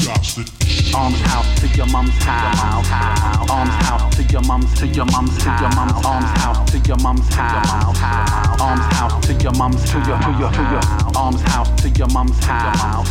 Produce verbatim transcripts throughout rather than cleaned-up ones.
Arms house to your mum's house. Arms house to your mum's, to your mum's, to your mum's. Arms house to your mum's house. Arms house to your mum's, to your, to your, to your. Arms house to your mum's house.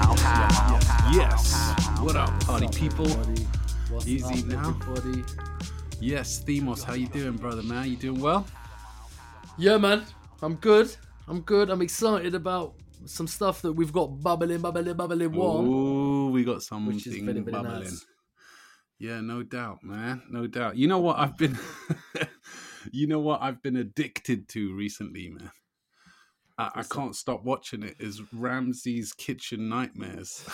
Yes. What up, party people? What's Easy up, now. everybody? Yes, Themos, how you doing, brother, man? You doing well? Yeah, man. I'm good. I'm good. I'm excited about some stuff that we've got bubbling, bubbling, bubbling warm. Ooh, we got something Which is very, very bubbling. nice. Yeah, no doubt, man. No doubt. You know what I've been you know what I've been addicted to recently, man. I, I can't stop watching it. Is Ramsay's Kitchen Nightmares.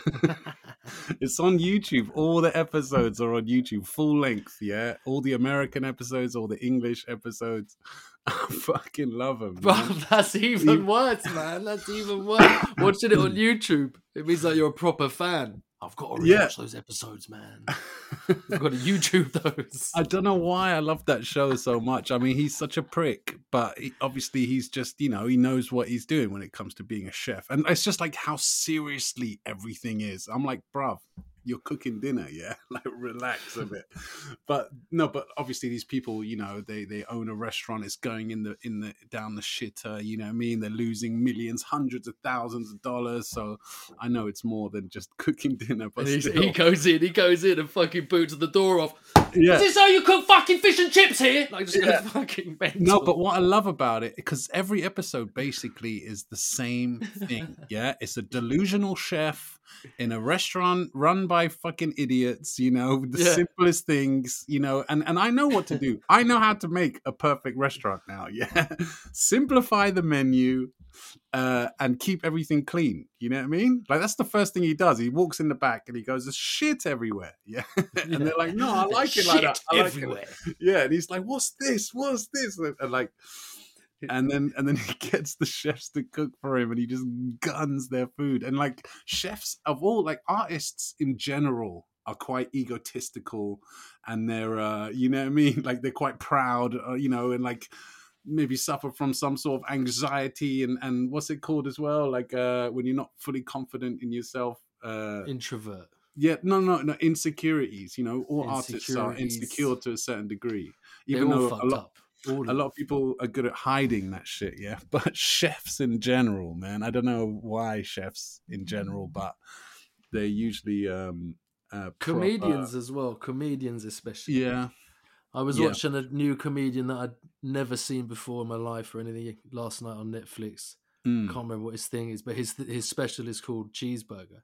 It's on YouTube. All the episodes are on YouTube, full length. Yeah, all the American episodes, all the English episodes. I fucking love them. Bro, that's even You- worse, man. That's even worse. Watching it on YouTube, it means that you're a proper fan. I've got to rewatch Yeah. those episodes, man. I've got to YouTube those. I don't know why I love that show so much. I mean, he's such a prick, but he, obviously he's just, you know, he knows what he's doing when it comes to being a chef. And it's just like how seriously everything is. I'm like, bruv, you're cooking dinner, yeah? Like, relax a bit. But no, but obviously these people, you know, they they own a restaurant. It's going in the in the down the shitter. You know what I mean? They're losing millions, hundreds of thousands of dollars. So I know it's more than just cooking dinner. But And he's, still, he goes in, he goes in and fucking boots the door off. yeah. Is this how you cook fucking fish and chips here? Like, just Yeah. goes fucking mental. No, but what I love about it, because every episode basically is the same thing. Yeah, it's a delusional chef in a restaurant run by fucking idiots. You know, the Yeah. simplest things. You know, and and I know what to do. I know how to make a perfect restaurant now. Yeah, simplify the menu. Uh, and keep everything clean. You know what I mean? Like, that's the first thing he does. He walks in the back and he goes, "There's shit everywhere." Yeah, and they're like, "No, I like it like that. I like it." everywhere. Yeah, and he's like, "What's this? What's this?" And, and like, and then and then he gets the chefs to cook for him, and he just guns their food. And like, chefs of all, like artists in general, are quite egotistical, and they're, uh, you know what I mean? Like, they're quite proud, uh, you know, and like maybe suffer from some sort of anxiety and and what's it called as well? Like, uh, when you're not fully confident in yourself. Uh, Introvert. yeah, no, no, no, insecurities. You know, all artists are Insecurities. insecure to a certain degree, They're even all though fucked a lot. up. All of A lot of people are good at hiding that shit, yeah. But chefs in general, man, I don't know why chefs in general, but they're usually um, uh, proper- comedians as well. Comedians especially. Yeah, I was Yeah. watching a new comedian that I'd never seen before in my life or anything last night on Netflix. Mm. Can't remember what his thing is, but his his special is called Cheeseburger.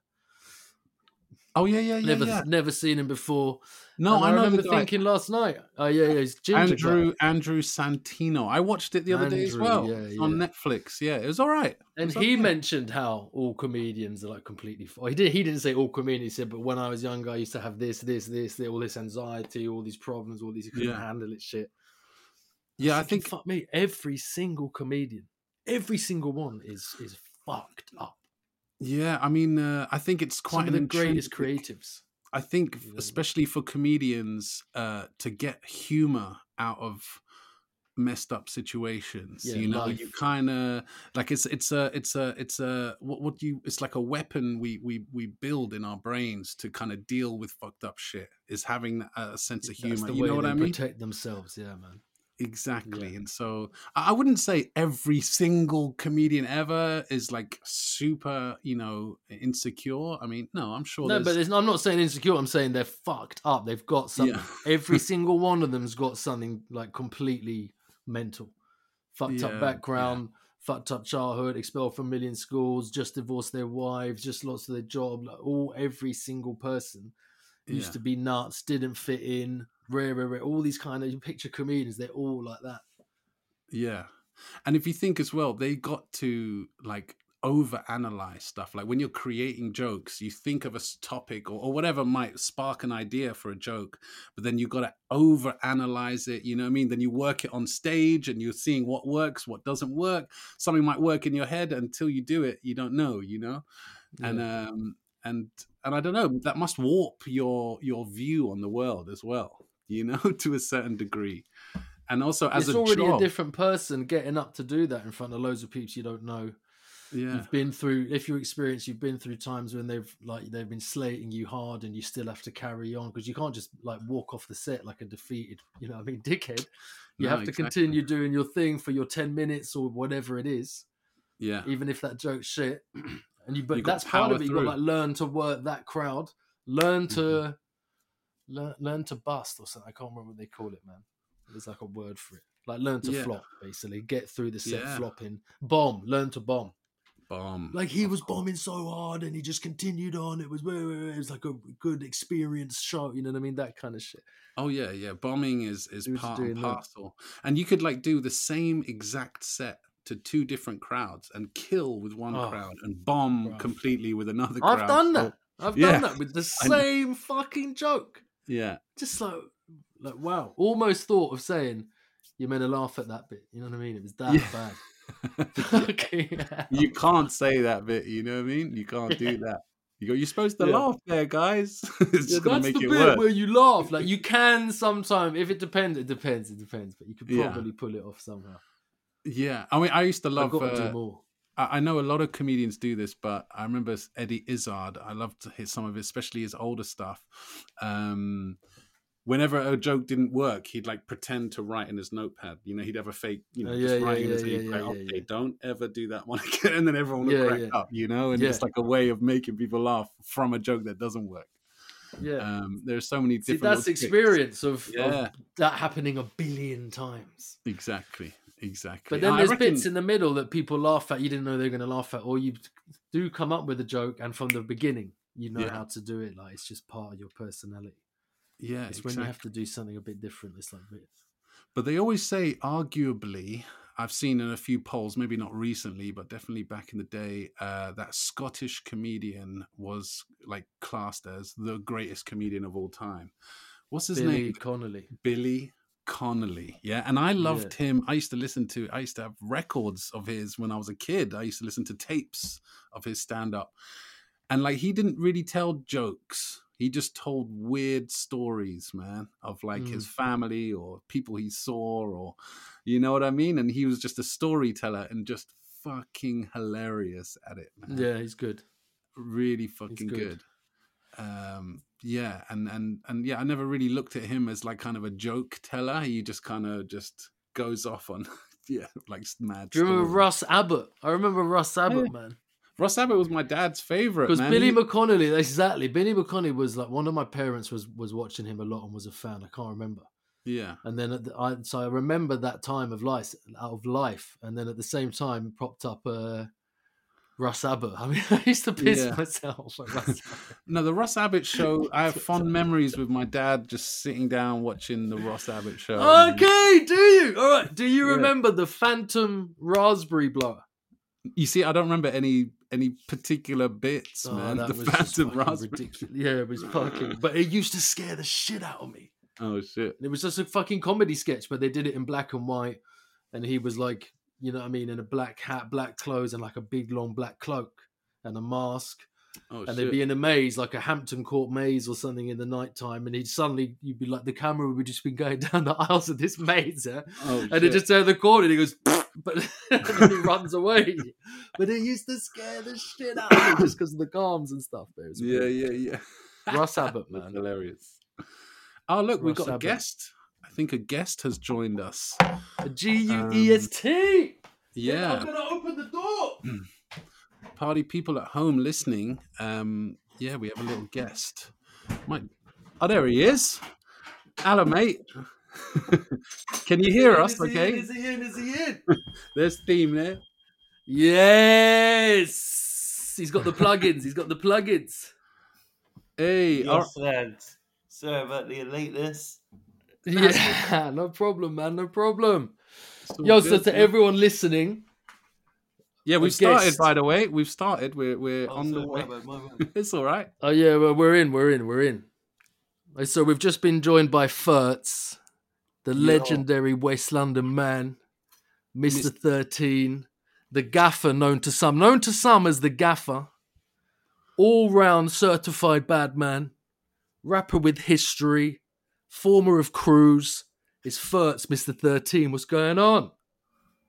Oh yeah, yeah, yeah, never yeah. never seen him before. No, And I, I know remember the guy. thinking last night, oh yeah, yeah, he's ginger Andrew guy. Andrew Santino. I watched it the other day as Andrew, well yeah, on yeah. Netflix. Yeah, it was all right. It And was he okay. mentioned how all comedians are like completely. Well, he did. He didn't say all comedians. He said, but when I was younger, I used to have this, this, this, this all this anxiety, all these problems, all these. You couldn't Yeah. handle it. Shit. Yeah, I Thinking, think fuck me. Every single comedian, every single one is is fucked up. yeah, I mean, uh, I think it's quite Some of the an greatest intrinsic- creatives. I think, Yeah. especially for comedians, uh, to get humor out of messed up situations, Yeah, you know, life. you kind of like it's it's a it's a it's a what what do you it's like a weapon we we we build in our brains to kind of deal with fucked up shit. Is having a sense of That's humor. the You way know what they I mean? protect themselves. Yeah, man. Exactly. Yeah. And so I I wouldn't say every single comedian ever is like super, you know, insecure. I mean, no, I'm sure No, there's but there's, I'm not saying insecure. I'm saying they're fucked up. They've got something. Yeah. Every single one of them's got something like completely mental, fucked Yeah, up background, fucked up childhood, expelled from a million schools, just divorced their wives, just lost their job. Like all, every single person used Yeah. to be nuts, didn't fit in, rare, rare, rare. All these kind of you picture comedians. They're all like that. Yeah. And if you think as well, they got to like overanalyze stuff. Like when you're creating jokes, you think of a s- topic or, or whatever might spark an idea for a joke, but then you got to overanalyze it. You know what I mean? Then you work it on stage and you're seeing what works, what doesn't work. Something might work in your head until you do it. You don't know, you know? And, Yeah. um, and, and I don't know, that must warp your, your view on the world as well, you know, to a certain degree. And also as it's a already job, a different person getting up to do that in front of loads of people you don't know. Yeah. You've been through, if you're experienced, you've been through times when they've like they've been slating you hard, and you still have to carry on because you can't just like walk off the set like a defeated, you know, what I mean, dickhead. You No, have to exactly. continue doing your thing for your ten minutes or whatever it is, Yeah. even if that joke's shit. And you, but You got that's to part power of it. You got to through. like learn to work that crowd, learn to Mhm. learn, learn to bust or something. I can't remember what they call it, man. There's like a word for it. Like learn to Yeah. flop, basically. Get through the set Yeah. flopping. Bomb. Learn to bomb. Bomb. Like he Of was course. bombing so hard and he just continued on. It was it was like a good experience show. You know what I mean? That kind of shit. Oh yeah, yeah. Bombing is is He was part doing and that. parcel, and you could like do the same exact set to two different crowds and kill with one Oh, crowd and bomb bruv. completely with another crowd. I've done So, that. I've yeah. done that with the I know. same fucking joke. yeah, Just like, like wow. Almost thought of saying, you're meant to laugh at that bit. You know what I mean? It was that Yeah. bad. Yeah. Fucking hell. You can't say that bit. You know what I mean? You can't Yeah. do that. You go. You're supposed to Yeah. laugh there, guys. it's Yeah, just gonna that's make the it bit worse. where you laugh. Like you can sometimes, if it depends, it depends, it depends. But you could Yeah. probably pull it off somehow. Yeah, I mean, I used to I've love. got to Uh, do more. I I know a lot of comedians do this, but I remember Eddie Izzard. I loved to hear some of his, especially his older stuff. Um, whenever a joke didn't work, he'd like pretend to write in his notepad. You know, he'd have a fake, you know, Oh, just yeah, yeah, writing in his yeah, head. yeah, Like, yeah, okay, yeah. don't ever do that one again, and then everyone would Yeah, crack yeah. up. You know, and Yeah. it's like a way of making people laugh from a joke that doesn't work. Yeah. Um, there's so many See, different. that's little tricks. experience of, Yeah. of that happening a billion times. Exactly, exactly. But then I there's reckon- bits in the middle that people laugh at. You didn't know they were going to laugh at, or you do come up with a joke, and from the beginning, you know Yeah. how to do it. Like it's just part of your personality. Yeah, It's exactly. when you have to do something a bit different. It's like bits. But they always say, arguably, I've seen in a few polls, maybe not recently, but definitely back in the day, uh, that Scottish comedian was like classed as the greatest comedian of all time. What's his Billy name? Connolly. Billy Connolly. Yeah. And I loved him. I used to listen to, I used to have records of his when I was a kid. I used to listen to tapes of his stand up. And like, he didn't really tell jokes. He just told weird stories, man, of like Mm. his family or people he saw, or you know what I mean? And he was just a storyteller and just fucking hilarious at it, man. Yeah, he's good. Really fucking good. good. Um, yeah, and and and yeah, I never really looked at him as like kind of a joke teller. He just kind of just goes off on yeah, like mad. Do you remember stories. Russ Abbott? I remember Russ Abbott, Yeah. man. Ross Abbott was my dad's favorite, Because man. Billy He- McConnelly, exactly. Billy McConnelly was like one of my parents was was watching him a lot and was a fan. I can't remember. yeah, And then at the, I so I remember that time of life out of life, and then at the same time popped up uh, Russ Abbott. I mean, I used to piss Yeah. myself at Russ Abbott. no, the Ross Abbott show. I have fond memories with my dad just sitting down watching the Ross Abbott show. Okay, do you? All right. Do you Yeah. remember the Phantom Raspberry Blower? You see, I don't remember any any particular bits, Oh, man. that The was just Phantom fucking Raspberry. ridiculous. Yeah, it was fucking. But it used to scare the shit out of me. Oh shit! And it was just a fucking comedy sketch, but they did it in black and white, and he was like, you know what I mean, in a black hat, black clothes, and like a big long black cloak and a mask. Oh And shit! they'd be in a maze, like a Hampton Court maze or something in the nighttime, and he'd suddenly, you'd be like, the camera would just be going down the aisles of this maze, yeah? oh, And shit. it just turned the corner, and he goes, but and then he runs away. But it used to scare the shit out of me just because of the arms and stuff. But it was yeah, weird. yeah, yeah. Russ Abbott, That's man. hilarious. Oh look, we've Russ got a Abbott. guest. I think a guest has joined us. A G U E S T. I'm Yeah, gonna open the door. party people at home listening. Um, yeah, we have a little guest. Mike, oh, there he is. Hello, mate. Can you hear us? Is he in? Okay, Is he in? Is he in? there's theme there. Yes. He's got the plugins. He's got the plugins. Hey, all- Yes, lads. Sorry about the lateness. Yeah, no problem, man. No problem. it's all Yo, so good, to man. everyone listening, Yeah, we've a started, guest. by the way. We've started. We're we're Oh, on the sorry, way. my bad, my bad. It's all right. oh yeah, well, we're in, we're in, we're in. So we've just been joined by Furtz, the Yeah. legendary West London man, Mister Mis- thirteen, the gaffer known to some, known to some as the gaffer, all-round certified bad man, rapper with history, former of Cruise. It's Furtz, Mister thirteen. What's going on?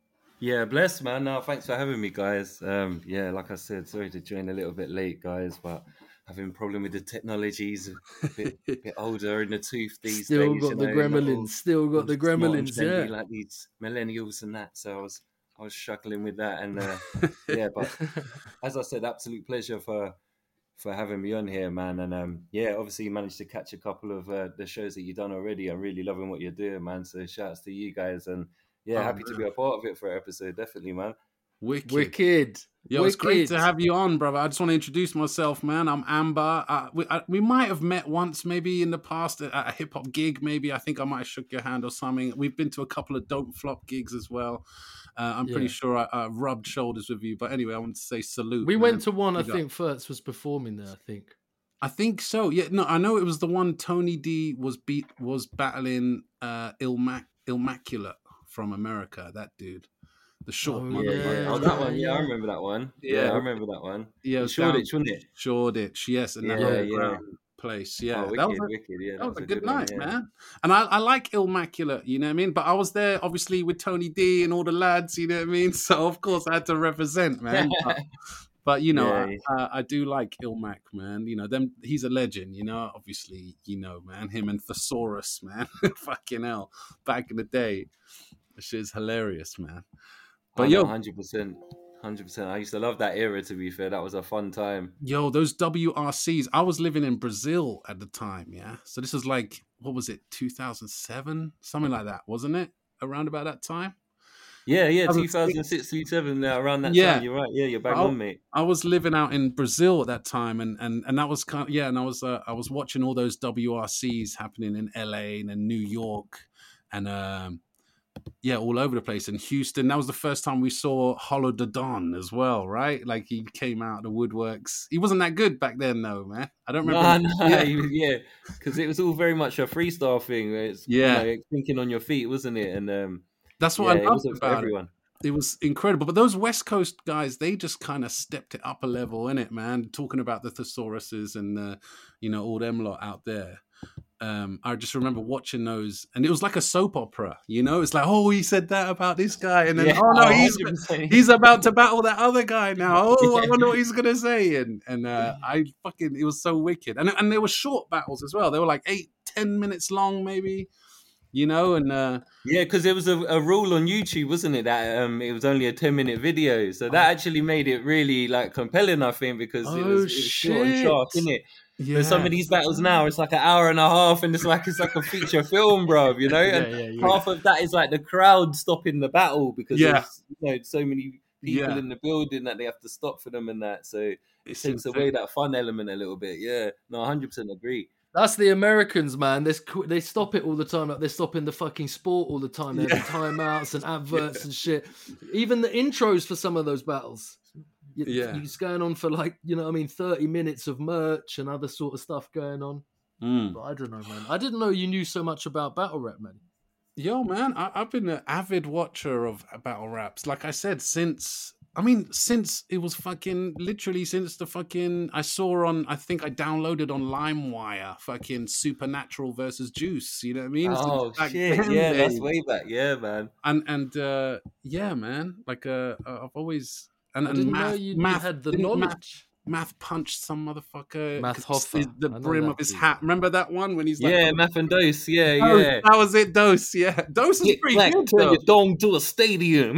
Yeah, bless, man. No, thanks for having me, guys. Um, yeah, like I said, sorry to join a little bit late, guys, but having a problem with the technologies, a bit, bit older in the tooth these Still days. got You the know, not all, gremlins. Still got all the smart and gremlins. trendy Yeah. like these millennials and that. So I was, I was struggling with that, and uh, yeah, but as I said, absolute pleasure for for having me on here, man. And um, yeah, obviously you managed to catch a couple of uh, the shows that you've done already. I'm really loving what you're doing, man. So shouts to you guys, and yeah, Oh, happy to be man. a part of it for an episode, definitely, man. Wicked. Wicked. Yo, it's great to Wicked. have you on, brother. I just want to introduce myself, man. I'm Amber. Uh, we, I, we might have met once, maybe in the past at a hip hop gig. Maybe I think I might have shook your hand or something. We've been to a couple of Don't Flop gigs as well. Uh, I'm pretty Yeah. sure I, I rubbed shoulders with you. But anyway, I want to say salute. We man. went to one, I Big up. think Furtz was performing there, I think. I think so. Yeah, no, I know it was the one Tony D was beat was battling uh Ilmac Immaculate from America. That dude, the short Oh, motherfucker. yeah, Oh, that one, yeah, yeah, I yeah. rememch that one. Yeah. Yeah, I remember that one. Yeah, it In was down Shoreditch, wasn't it? Shoreditch, yes, and that Yeah, whole yeah. ground place. Yeah, Oh, that wicked, was a, wicked. Yeah, that was a a good, one, night, yeah. man. And I, I like Immaculate, you know what I mean? But I was there obviously with Tony D and all the lads, you know what I mean? So of course I had to represent, man. But, but you know, Yeah. I, I, I do like Ilmac, man. You know, them he's a legend, you know. Obviously, you know, man, him and Thesaurus, man. Fucking hell. Back in the day. That shit's hilarious, man. But Oh, yo, no, hundred percent, hundred percent. I used to love that era. To be fair, that was a fun time. Yo, those W R Cs. I was living in Brazil at the time, yeah. So this was like, what was it, two thousand seven? Something like that, wasn't it? Around about that time? Yeah, yeah, two two thousand six, two thousand seven, uh, around that Yeah. time. You're right. Yeah, you're bang Oh, on, mate. I was living out in Brazil at that time, and and and that was kind of, yeah, and I was uh, I was watching all those W R Cs happening in L A and in New York, and um, yeah, all over the place in Houston. That was the first time we saw Hollow the Don as well, right? Like he came out of the woodworks. He wasn't that good back then, though, man. I don't remember. No, no, Yeah. yeah, because it was all very much a freestyle thing. Where it's, Yeah. you know, thinking on your feet, wasn't it? And um, That's yeah, what I it loved wasn't for about it. everyone. It was incredible. But those West Coast guys, they just kind of stepped it up a level, innit, man? Talking about the thesauruses and, uh, you know, all them lot out there. Um, I just remember watching those, and it was like a soap opera, you know? It's like, oh, he said that about this guy, and then, Yeah, oh, no, he's one hundred percent. he's about to battle that other guy now. Oh, I Yeah. wonder what he's going to say. And and uh, I fucking, it was so wicked. And, and there were short battles as well. They were like eight, ten minutes long, maybe, you know? And uh, Yeah, because there was a, a rule on YouTube, wasn't it, that um, it was only a ten minute video. So that actually made it really like compelling, I think, because it Oh, was, it was short and sharp, shit. innit? yeah. There's some of these battles now, it's like an hour and a half, and it's like it's like a feature film, bro. You know, Yeah, and yeah, yeah. half of that is like the crowd stopping the battle because Yeah. there's, you know, so many people Yeah. in the building that they have to stop for them and that. So it It's takes insane. away that fun element a little bit. Yeah, no, one hundred percent agree. That's the Americans, man. There's, qu- they stop it all the time. Like they're stopping the fucking sport all the time. They're Yeah. having timeouts and adverts and shit. Even the intros for some of those battles. You- Yeah. It's going on for like, you know what I mean, thirty minutes of merch and other sort of stuff going on. Mm. But I don't know, man. I didn't know you knew so much about battle rap, man. Yo, man, I, I've been an avid watcher of battle raps. Like I said, since I mean, since it was fucking literally since the fucking I saw on. I think I downloaded on LimeWire fucking Supernatural versus Juice. You know what I mean? Since Oh back shit, then, yeah, that's babe. way back. Yeah, man. and and uh, yeah, man. Like uh, uh, I've always and, I and didn't math, know you, you math had the didn't math- knowledge. Math punched some motherfucker. Math 'cause Hoffa. The I know brim that of his dude. hat. Remember that one when he's like, Yeah, Math and Dose. Yeah, Dose, yeah. that was it. Dose, yeah. Dose is Click, pretty clack, good turn though. your dome to a stadium.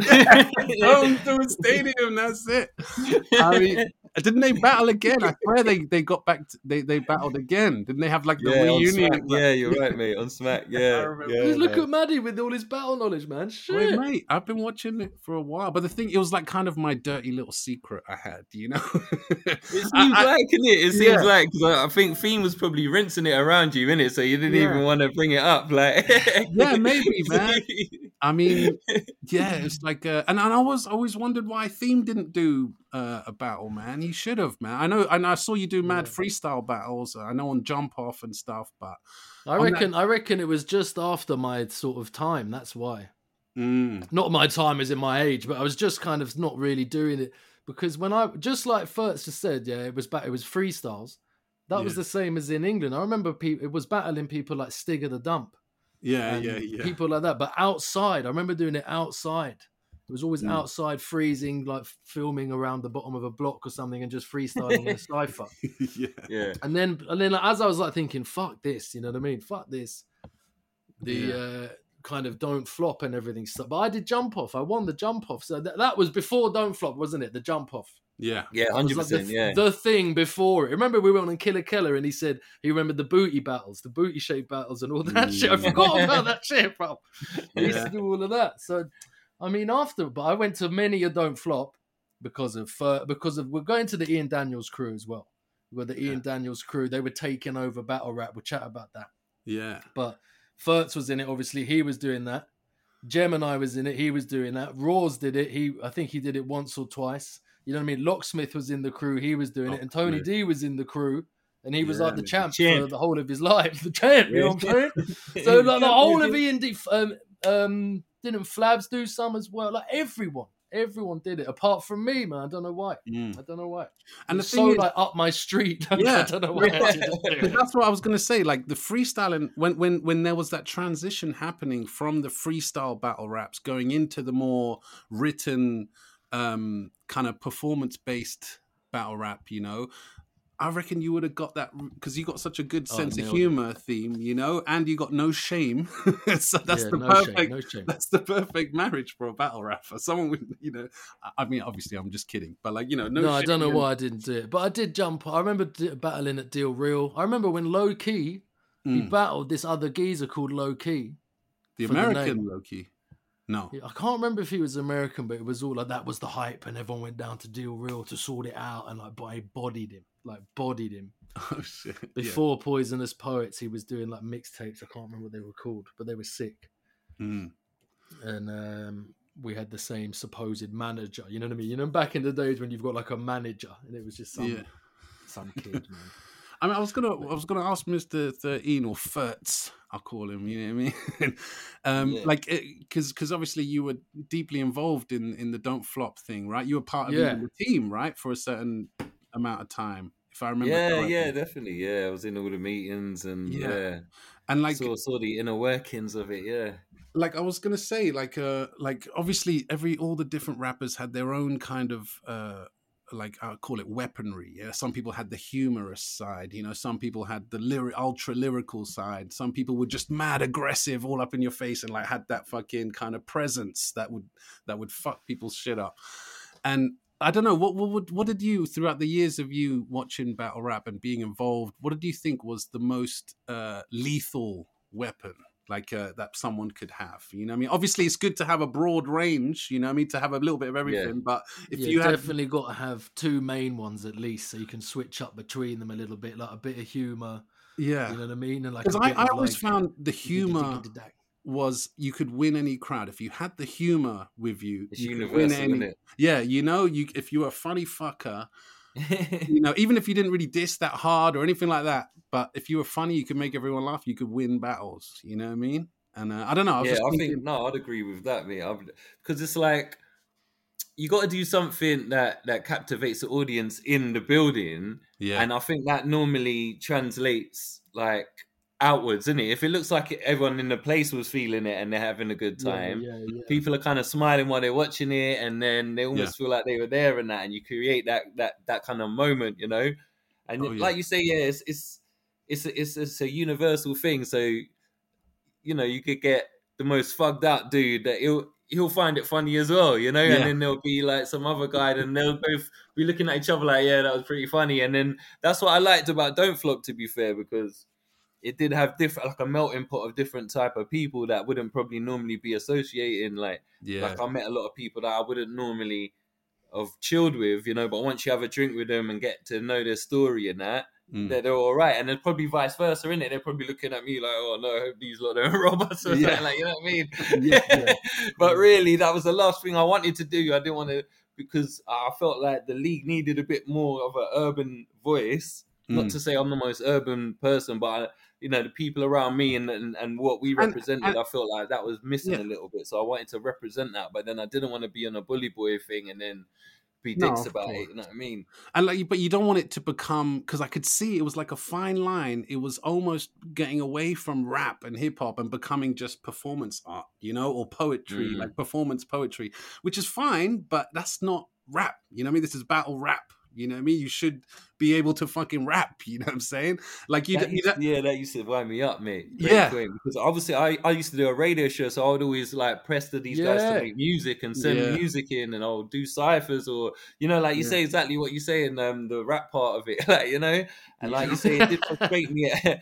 Home to a stadium. That's it. I mean, didn't they battle again? I swear they, they got back. To, they they battled again. Didn't they have like the yeah, on reunion? Smack. Yeah, you're right, mate. On Smack. Yeah, remember. yeah. Look man. at Maddie with all his battle knowledge, man. Wait, Shit. mate, I've been watching it for a while, but the thing, it was like kind of my dirty little secret I had, you know. It seems I- I- like, isn't it? It seems Yeah. like because I, I think Fiend was probably rinsing it around you, innit? So you didn't Yeah. even want to bring it up, like. Yeah, maybe, man. I mean, yeah, it's like, uh, and, and I was always wondered why Theme didn't do uh, a battle, man. He should have, man. I know, and I saw you do mad Yeah. freestyle battles. I know on Jump Off and stuff, but I On that- reckon I reckon it was just after my sort of time. That's why. mm, Not my time as in my age, but I was just kind of not really doing it because when I just like Furtz just said, yeah, it was back. It was freestyles. That was Yeah. the same as in England. I remember people. It was battling people like Stigger the Dump. yeah, and yeah, yeah. People like that, but outside. I remember doing it outside It was always Mm. outside, freezing, like filming around the bottom of a block or something, and just freestyling in a cipher. yeah. Yeah. And then, and then, like, as I was like thinking, "Fuck this," you know what I mean? Fuck this. The Yeah. uh, kind of don't flop and everything stuff. But I did jump off. I won the jump off. So th- that was before don't flop, wasn't it? The jump off. Yeah. Yeah, It was hundred like the, percent. Yeah. the thing before it. Remember, we went on Killer Keller and he said he remembered the booty battles, the booty shape battles, and all that shit. I Mm. forgot about that shit, bro. He used Yeah. to do all of that. So, I mean, after, but I went to many a don't flop because of uh, because of we're going to the Ian Daniels crew as well. We got the Yeah. Ian Daniels crew. They were taking over battle rap. We'll chat about that. Yeah. But Furtz was in it. Obviously, he was doing that. Gemini was in it. He was doing that. Rawls did it. He, I think he did it once or twice. You know what I mean? Locksmith was in the crew. He was doing it. And Tony Locksmith. D was in the crew. And he was Yeah, like the the champ, champ. for the whole of his life. The champ, you know what I'm saying? So like the whole of Ian D, um, um, didn't Flabs do some as well? Like everyone, everyone did it apart from me, man. I don't know why. Mm. I don't know why. And the It's thing so is, like up my street. I Yeah. don't know why. I didn't do but it. that's what I was gonna say. Like the freestyling, when when when there was that transition happening from the freestyle battle raps going into the more written, um, kind of performance based battle rap, you know. I reckon you would have got that because you got such a good Oh, sense of nailed it. humor theme, you know, and you got no shame. So that's Yeah, the no perfect. shame, no shame. That's the perfect marriage for a battle rapper. Someone with, you know, I- I mean, obviously, I'm just kidding, but like, you know, no. No, I don't know shame. why I didn't do it, but I did jump. I remember d- battling at Deal Real. I remember when Low Key he Mm. battled this other geezer called Low Key. The for the American name. Loki. No. I can't remember if he was American, but it was all like that was the hype, and everyone went down to Deal Real to sort it out, and like, but I bodied him, like bodied him. Oh shit. Yeah. Before Poisonous Poets, he was doing like mixtapes. I can't remember what they were called, but they were sick. Mm. And um, we had the same supposed manager. You know what I mean? You know, back in the days when you've got like a manager, and it was just some Yeah. some kid, man. I mean, I was gonna, I was gonna ask Mister thirteen or Furtz, I'll call him. You know what I mean? um, Yeah. Like, because because obviously you were deeply involved in in the Don't Flop thing, right? You were part of Yeah. even the team, right, for a certain amount of time, if I remember. Yeah, correctly. yeah, definitely. Yeah, I was in all the meetings and Yeah. yeah, And like, saw saw the inner workings of it. Yeah, like I was gonna say, like, uh, like obviously every all the different rappers had their own kind of, uh, like I call it weaponry. Yeah, some people had the humorous side, you know. Some people had the lyric, ultra lyrical side. Some people were just mad aggressive, all up in your face, and like had that fucking kind of presence that would that would fuck people's shit up. And I don't know what what would what did you throughout the years of you watching battle rap and being involved? What did you think was the most uh, lethal weapon? Like uh, that someone could have, you know what I mean? Obviously, it's good to have a broad range, you know what I mean? To have a little bit of everything, but if yeah, you had... definitely got to have two main ones at least, so you can switch up between them a little bit, like a bit of humor. Yeah. You know what I mean? And like Because a I, bit I of, always like, found the humor diggy-diggy-diggy-dag. was you could win any crowd. If you had the humor with you, it's you could universal, win isn't any... Yeah, you know, you if you were a funny fucker, it? you know, even if you didn't really diss that hard or anything like that, but if you were funny, you could make everyone laugh, you could win battles, you know what I mean? And uh, I don't know. I was yeah, just I thinking, think no, I'd agree with that, mate. Because it's like you got to do something that that captivates the audience in the building, yeah, and I think that normally translates like outwards, isn't it? If it looks like everyone in the place was feeling it and they're having a good Yeah, time, yeah, yeah. people are kind of smiling while they're watching it, and then they almost feel like they were there and that, and you create that that that kind of moment, you know. And Oh, yeah. like you say, yeah, it's it's it's a, it's, it's a universal thing. So you know, you could get the most fucked out dude that he'll he'll find it funny as well, you know. Yeah. And then there'll be like some other guy, and they'll both be looking at each other like, yeah, that was pretty funny. And then that's what I liked about Don't Flop, to be fair, because it did have different, like a melting pot of different type of people that wouldn't probably normally be associating. Like, yeah, like I met a lot of people that I wouldn't normally have chilled with, you know. But once you have a drink with them and get to know their story and that, Mm. they're, they're all right. And then probably vice versa, innit? They're probably looking at me like, oh no, I hope these lot don't rob us or Yeah. something, like, you know what I mean? Yeah, yeah. But really, that was the last thing I wanted to do. I didn't want to, because I felt like the league needed a bit more of an urban voice. Not Mm. to say I'm the most urban person, but I, you know, the people around me and and, and what we And- represented, and- I felt like that was missing Yeah. a little bit. So I wanted to represent that, but then I didn't want to be on a bully boy thing and then be No, dicks of about course. it. You know what I mean? And like, but you don't want it to become, because I could see it was like a fine line. It was almost getting away from rap and hip hop and becoming just performance art, you know, or poetry, Mm. like performance poetry, which is fine, but that's not rap. You know what I mean? This is battle rap. You know what I mean? You should be able to fucking rap. You know what I'm saying? Like you, That you used, yeah, that used to wind me up, mate. Great Yeah. point. Because obviously, I, I used to do a radio show, so I would always like press to these guys to Yeah. make music and send Yeah. music in, and I'll do ciphers or you know, like you Yeah. say exactly what you say in um, the rap part of it, like you know, and like Yeah. you say, it did frustrate me. At,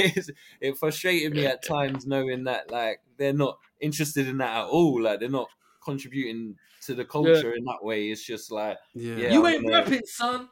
it frustrated me at times knowing that like they're not interested in that at all. Like they're not contributing to the culture in that way. It's just like, Yeah. yeah, You I'm ain't gonna- rapping, son.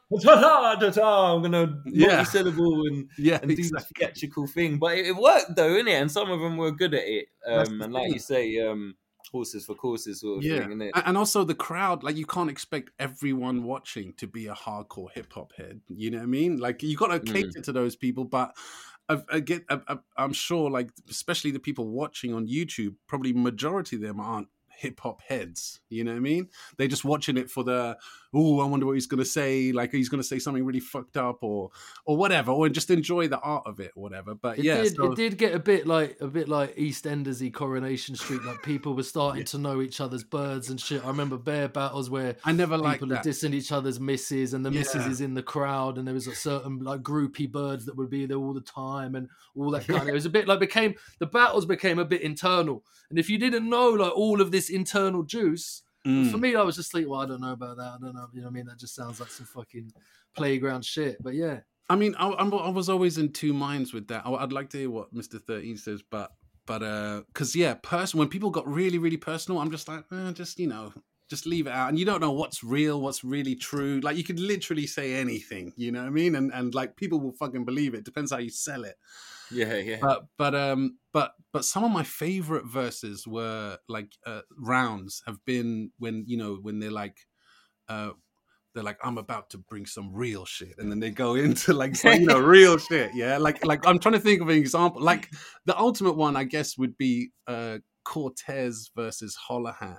I'm gonna Yeah. multi-syllable and, Yeah, and do exactly. the theatrical thing, but it, it worked though, innit? And some of them were good at it. That's Um, the and like thing. you say, um, horses for courses sort of Yeah, thing, innit? A- and also the crowd, like you can't expect everyone watching to be a hardcore hip hop head. You know what I mean? Like you got to Mm. cater to those people, but I, I get, I, I, I'm sure, like especially the people watching on YouTube, probably majority of them aren't hip hop heads. You know what I mean? They're just watching it for the, oh, I wonder what he's gonna say. Like he's gonna say something really fucked up or or whatever, or just enjoy the art of it or whatever. But It yeah, did. so- It did get a bit like a bit like EastEndersy Coronation Street. Like people were starting to know each other's birds and shit. I remember bear battles where I never liked people are that. dissing each other's misses, and the misses Yeah. is in the crowd, and there was a certain like groupie birds that would be there all the time, and all that kind of. It was a bit like became the battles became a bit internal, and if you didn't know like all of this internal juice. Mm. For me, I was just like, well, I don't know about that. I don't know. You know what I mean? That just sounds like some fucking playground shit. But yeah. I mean, I, I'm- I was always in two minds with that. I- I'd like to hear what Mister thirteen says, but but uh, because yeah, person when people got really really personal, I'm just like, eh, just you know, just leave it out, and you don't know what's real, what's really true. Like you could literally say anything, you know what I mean? And and like people will fucking believe it. Depends how you sell it. Yeah, yeah. But but um but but some of my favorite verses were like uh, rounds have been when you know when they're like uh they're like I'm about to bring some real shit, and then they go into like some, you know real shit. Yeah, like like I'm trying to think of an example. Like the ultimate one, I guess, would be uh Cortez versus Holohan.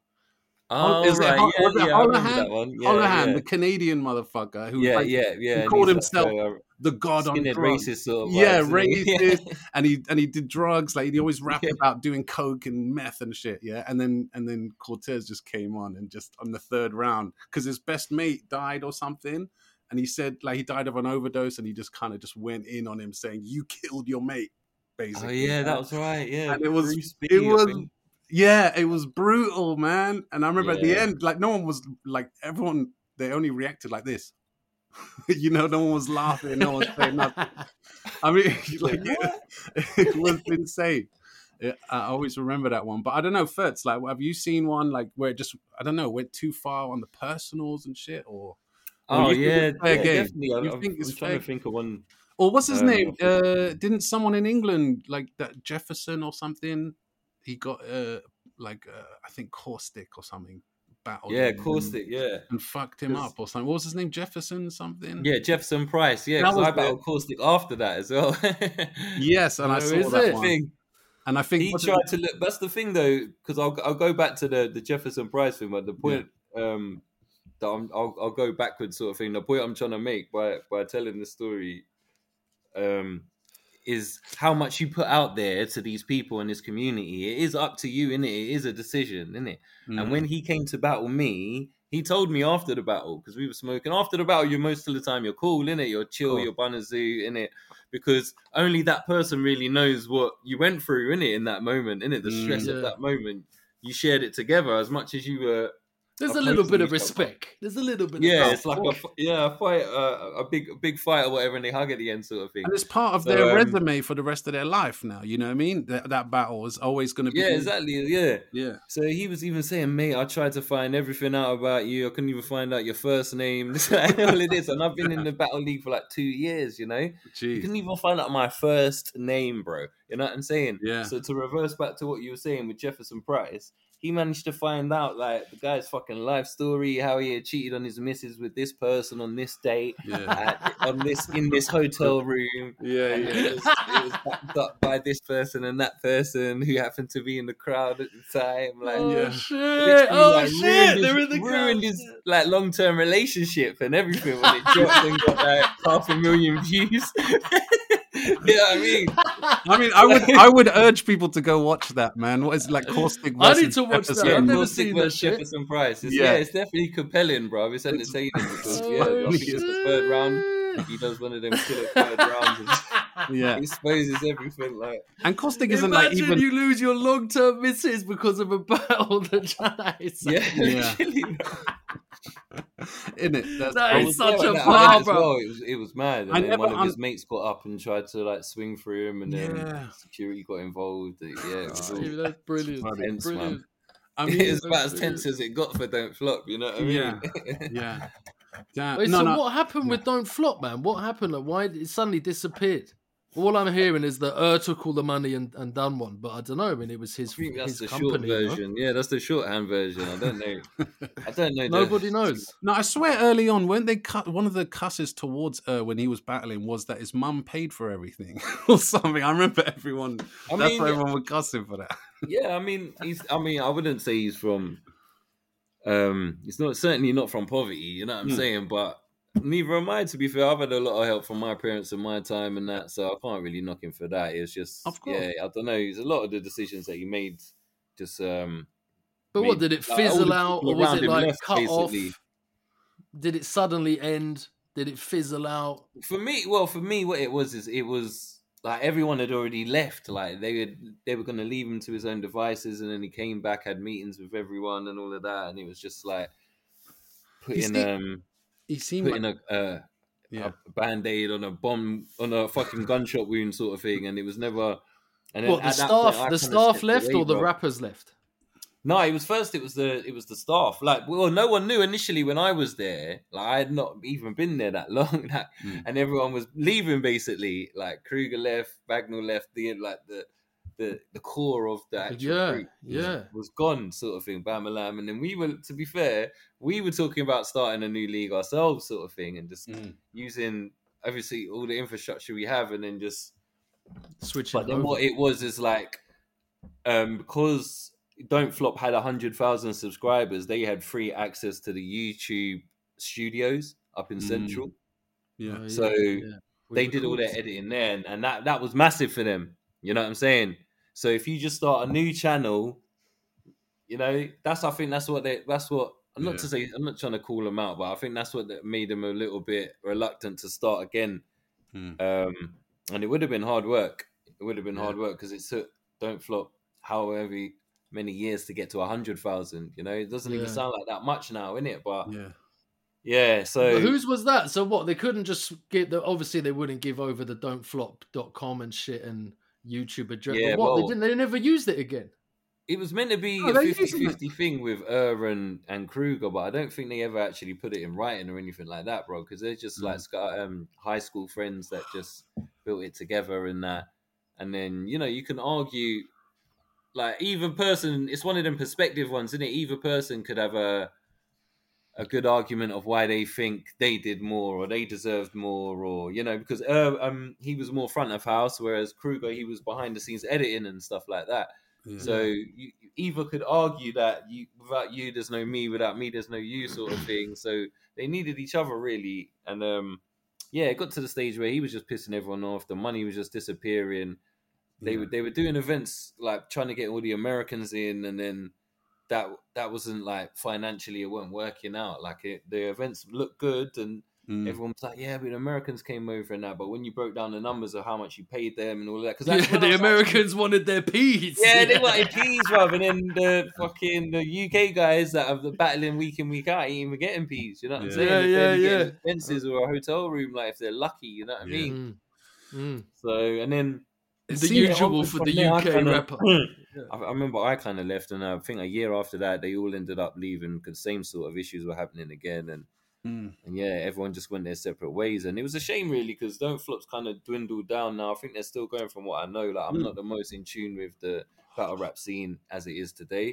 Oh, Is it right. Hol- Yeah, was it yeah, I remember Holohan? that one. Yeah, Holohan, yeah. the Canadian motherfucker who Yeah, like, yeah, yeah. he and called he's himself like a the god on skinhead drugs. racist sort of Yeah, vibes, isn't he? racist, and he and he did drugs. Like he always rapped Yeah. about doing coke and meth and shit. Yeah, and then and then Cortez just came on and just on the third round because his best mate died or something, and he said like he died of an overdose, and he just kind of just went in on him saying you killed your mate, Oh basically. yeah, that was right. Yeah, And it was- Bruce B, it I was think. Yeah, it was brutal, man. And I remember at the Yeah. end, like no one was like everyone. They only reacted like this. You know, no one was laughing. No one was saying nothing. I mean, like it, it was insane. It, I always remember that one, but I don't know, Furtz, like, have you seen one like where it just, I don't know, went too far on the personals and shit, or, or Oh you think yeah, it's fair yeah, game? definitely. I, You I'm, think I'm it's trying fair to think of one. Or what's his Um, name? I Uh, didn't someone in England like that Jefferson or something? He got uh, like uh, I think Caustic or something battled Yeah, him Caustic. Yeah, and, and fucked him 'Cause- up or something. What was his name? Jefferson something? yeah, Jefferson Price. Yeah, That because was I battled Caustic after that as well. Yes, and I Oh, saw is that it? one. thing. And I think He what's it- tried to look. That's the thing, though, because I'll I'll go back to the, the Jefferson Price thing. But the point um, that I'm, I'll I'll go backwards, sort of thing. The point I'm trying to make by by telling the story, um, is how much you put out there to these people in this community. It is up to you, innit? It is a decision, innit? Mm. And when he came to battle me, he told me after the battle, because we were smoking. After the battle, you're most of the time you're cool, innit? You're chill, Cool. you're bunazoo, innit? Because only that person really knows what you went through, innit? In that moment, innit? The Mm. stress Yeah. of that moment. You shared it together as much as you were. There's a opposing little bit of each other. respect. There's a little bit. Yeah, of it's like a f- yeah, a fight, uh, a big, a big fight or whatever, and they hug at the end, sort of thing. And it's part of So, their um, resume for the rest of their life now. You know what I mean? That, that battle is always going to be. Yeah, exactly. Yeah. Yeah. So he was even saying, mate, I tried to find everything out about you. I couldn't even find out your first name. All of this. And I've been in the Battle League for like two years, you know? You Jeez. couldn't even find out my first name, bro. You know what I'm saying? Yeah. So to reverse back to what you were saying with Jefferson Price, he managed to find out like the guy's fucking life story, how he had cheated on his missus with this person on this date, Yeah. at, on this in this hotel room. Yeah, and yeah. It was, it was backed up by this person and that person who happened to be in the crowd at the time. Like, Oh Yeah. shit! literally, Oh like, shit! ruined They're his, in the ruined crowd. his like long term relationship and everything when it dropped and got like half a million views. You know what I mean? I mean, I would I would urge people to go watch that, man. What is it, like Caustic I versus need to watch that. Jefferson? I've Yeah, never Caustic seen versus that shit. Jefferson Price. It's, yeah. Yeah. it's definitely compelling, bro. It's entertaining because Oh, yeah, I think shit. it's the third round. He does one of them killer third rounds and Yeah. exposes everything. Like, And Caustic isn't like Imagine even you lose your long-term misses because of a battle that Jai said. yeah, Yeah. literally. in it. That's That I is was such there a at that bar, event as bro. well. It was it was mad. And I then never one of his un- mates got up and tried to like swing through him, and then Yeah. security got involved. Yeah, it was Oh, all Yeah, that's brilliant. funny. tense, man. Brilliant. I mean, It's about as that's tense as it got for Don't Flop. You know what I mean? Yeah. yeah. Damn. Wait, no, so no. what happened with Don't Flop, man? What happened? Like, why did it suddenly disappeared? All I'm hearing is that Ur took all the money and, and done one, but I don't know. I mean, it was his, I think that's his the company. short you know? version. Yeah, that's the shorthand version. I don't know. I don't know. the- Nobody knows. No, I swear early on, when they cut one of the cusses towards Ur when he was battling was that his mum paid for everything or something. I remember everyone. I that's mean, why yeah. everyone would cuss him for that. Yeah, I mean, he's. I mean, I wouldn't say he's from. Um, he's not certainly not from poverty. You know what I'm Mm. saying? But neither am I. To be fair, I've had a lot of help from my parents in my time and that, so I can't really knock him for that. It's just, Of course. yeah, I don't know. There's a lot of the decisions that he made. Just um, But what, made- did it like, all the fizzle out, people or was around it him like left, cut basically. off? Did it suddenly end? Did it fizzle out? For me, well, for me, what it was is it was like everyone had already left. Like they would, they were going to leave him to his own devices, and then he came back, had meetings with everyone, and all of that, and it was just like putting see- um He seemed putting like, a, uh, yeah. a band aid on a bomb on a fucking gunshot wound sort of thing, and it was never. And then What, the at that point, staff? I The kinda staff stepped left, away, or the bro. rappers left? No, it was first. It was the it was the staff. Like, well, no one knew initially when I was there. Like, I had not even been there that long, that, Mm. and everyone was leaving basically. Like Kruger left, Bagnall left. The like the the the core of the actual Yeah, group was, yeah. was gone, sort of thing. Bam, Lam, and then we were. To be fair, we were talking about starting a new league ourselves, sort of thing, and just Mm. using obviously all the infrastructure we have, and then just. Switching But then over. what it was is like, um, because Don't Flop had a hundred thousand subscribers, they had free access to the YouTube studios up in Mm. Central. Yeah. Oh, So yeah. they did all their editing there, and, and that that was massive for them. You know what I'm saying? So if you just start a new channel, you know, that's I think that's what they that's what. I'm not Yeah. to say I'm not trying to call them out, but I think that's what that made them a little bit reluctant to start again. Mm. Um, and it would have been hard work. It would have been Yeah. hard work because it took Don't Flop however many years to get to a hundred thousand. You know, it doesn't even Yeah. sound like that much now, innit? But Yeah. yeah, so But whose was that? So what? They couldn't just get the. Obviously, they wouldn't give over the don't flop dot com and shit and YouTube address. Yeah, but what? well- they didn't. They never used it again. it was meant to be Oh, a they're using it. fifty-fifty thing with Ur and, and Kruger, but I don't think they ever actually put it in writing or anything like that, bro. Because they're just like sc- um, high school friends that just built it together and that. And then, you know, you can argue, like, either person, it's one of them perspective ones, isn't it? Either person could have a a good argument of why they think they did more or they deserved more, or, you know, because uh, um he was more front of house, whereas Kruger, he was behind the scenes editing and stuff like that. Yeah. So you either could argue that you without you there's no me, without me there's no you, sort of thing. So they needed each other really, and um, yeah, it got to the stage where he was just pissing everyone off. The money was just disappearing. They Yeah. were they were doing events like trying to get all the Americans in, and then that that wasn't like financially it weren't working out. Like it, the events looked good and. Mm. Everyone was like, "Yeah, but the Americans came over and that." But when you broke down the numbers of how much you paid them and all that, because Yeah, the Americans wanted their peas. yeah, they wanted peas, rather than the fucking the U K guys that are battling week in week out ain't even getting peas. You know what I'm Yeah. saying? Yeah, They're yeah, barely getting yeah. expenses or a hotel room, like if they're lucky. You know what I Yeah. mean? Mm, mm. So and then The See, usual on- for from the there, I U K kinda- rapper. I, I remember I kind of left, and I think a year after that, they all ended up leaving because same sort of issues were happening again, and. Mm. And yeah, everyone just went their separate ways, and it was a shame, really, because Don't Flop's kind of dwindled down now. I think they're still going, from what I know. Like, I'm Mm. not the most in tune with the battle rap scene as it is today,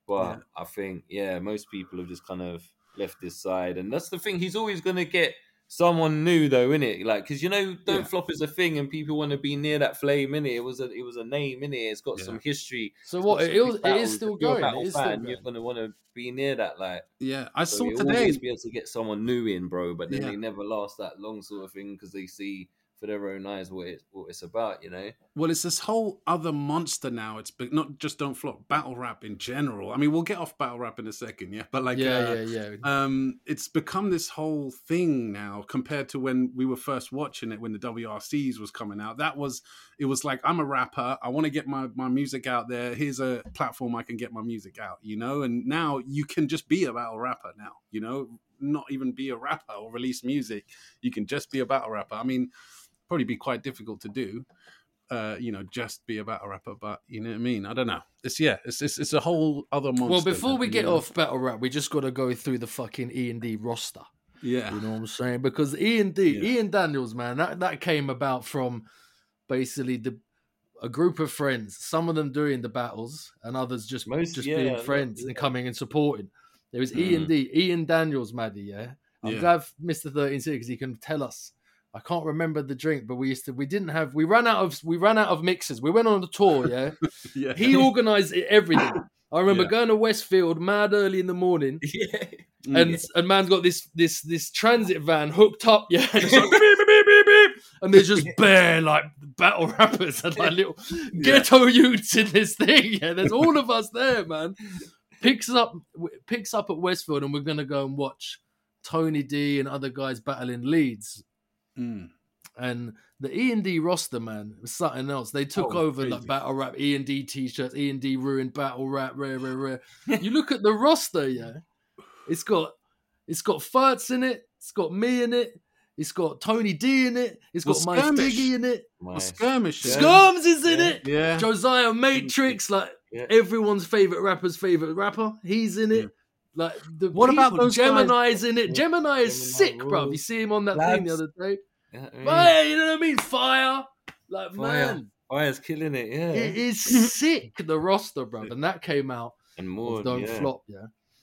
But Yeah. I think, yeah, most people have just kind of left this side. And that's the thing. He's always going to get someone new, though, innit? Like, because, you know, Don't Yeah. Flop is a thing and people want to be near that flame, innit? It was a, it was a name, innit? It's got Yeah. some history. So It's what? got It some is, big it is battles. still If you're a going. battle It is still fan, going. you're going to want to be near that, like. Yeah, I So saw you'll today. always be able to get someone new in, bro, but then Yeah. they never last that long, sort of thing, because they see for their own eyes what it, what it's about, you know. Well, it's this whole other monster now. It's be- not just Don't Flop, battle rap in general. I mean, we'll get off battle rap in a second, yeah. But like, yeah, uh, yeah, yeah. um, it's become this whole thing now compared to when we were first watching it when the W R Cs was coming out. That was it was like, I'm a rapper, I want to get my, my music out there. Here's a platform I can get my music out, you know. And now you can just be a battle rapper now, you know, not even be a rapper or release music. You can just be a battle rapper. I mean, probably be quite difficult to do. Uh, you know, just be a battle rapper, but you know what I mean. I don't know. It's yeah, it's it's, it's a whole other monster. Well, before we you get know? off battle rap, we just got to go through the fucking E and D roster. yeah, You know what I'm saying? Because E and D, Yeah. Ian Daniels, man, that, that came about from basically the a group of friends. Some of them doing the battles, and others just Most- just yeah, being no, friends and yeah. coming and supporting. There was E and D, Ian Daniels, Maddie. Yeah, I'm Yeah. glad Mister thirteen six he can tell us. I can't remember the drink, but we used to. We didn't have. We ran out of. We ran out of mixers. We went on a tour. Yeah, yeah. he organised it, everything. I remember Yeah. going to Westfield mad early in the morning, Yeah. Mm. and and man's got this this this transit van hooked up, yeah, and it's like beep, beep, beep, beep, beep. And there's just bare like battle rappers and like little ghetto youths in this thing. Yeah, there's all of us there, man. Picks up picks up at Westfield, and we're gonna go and watch Tony D and other guys battling Leeds. Mm. And the E and D roster, man, was something else. They took Oh, over crazy. like battle rap, E and D t-shirts, E and D ruined battle rap, rare, rare, rare. You look at the roster, yeah. It's got it's got Furts in it. It's got me in it. It's got Tony D in it. It's Well, got Mike Skirmish. Diggy in it. Well, Nice. skirmish. Yeah. Skirms is in Yeah. it. yeah. Josiah Matrix, like Yeah. everyone's favorite rapper's favorite rapper. He's in it. Yeah. Like the What about people- those guys- Gemini's in it. Yeah. Gemini is Gemini sick, bro. rules. You see him on that thing the Labs. other day. Yeah, I mean, But you know what I mean? Fire. Like, Fire. man. Fire's killing it, yeah. It is sick, the roster, bro. And that came out and more, of Don't yeah. Flop, yeah.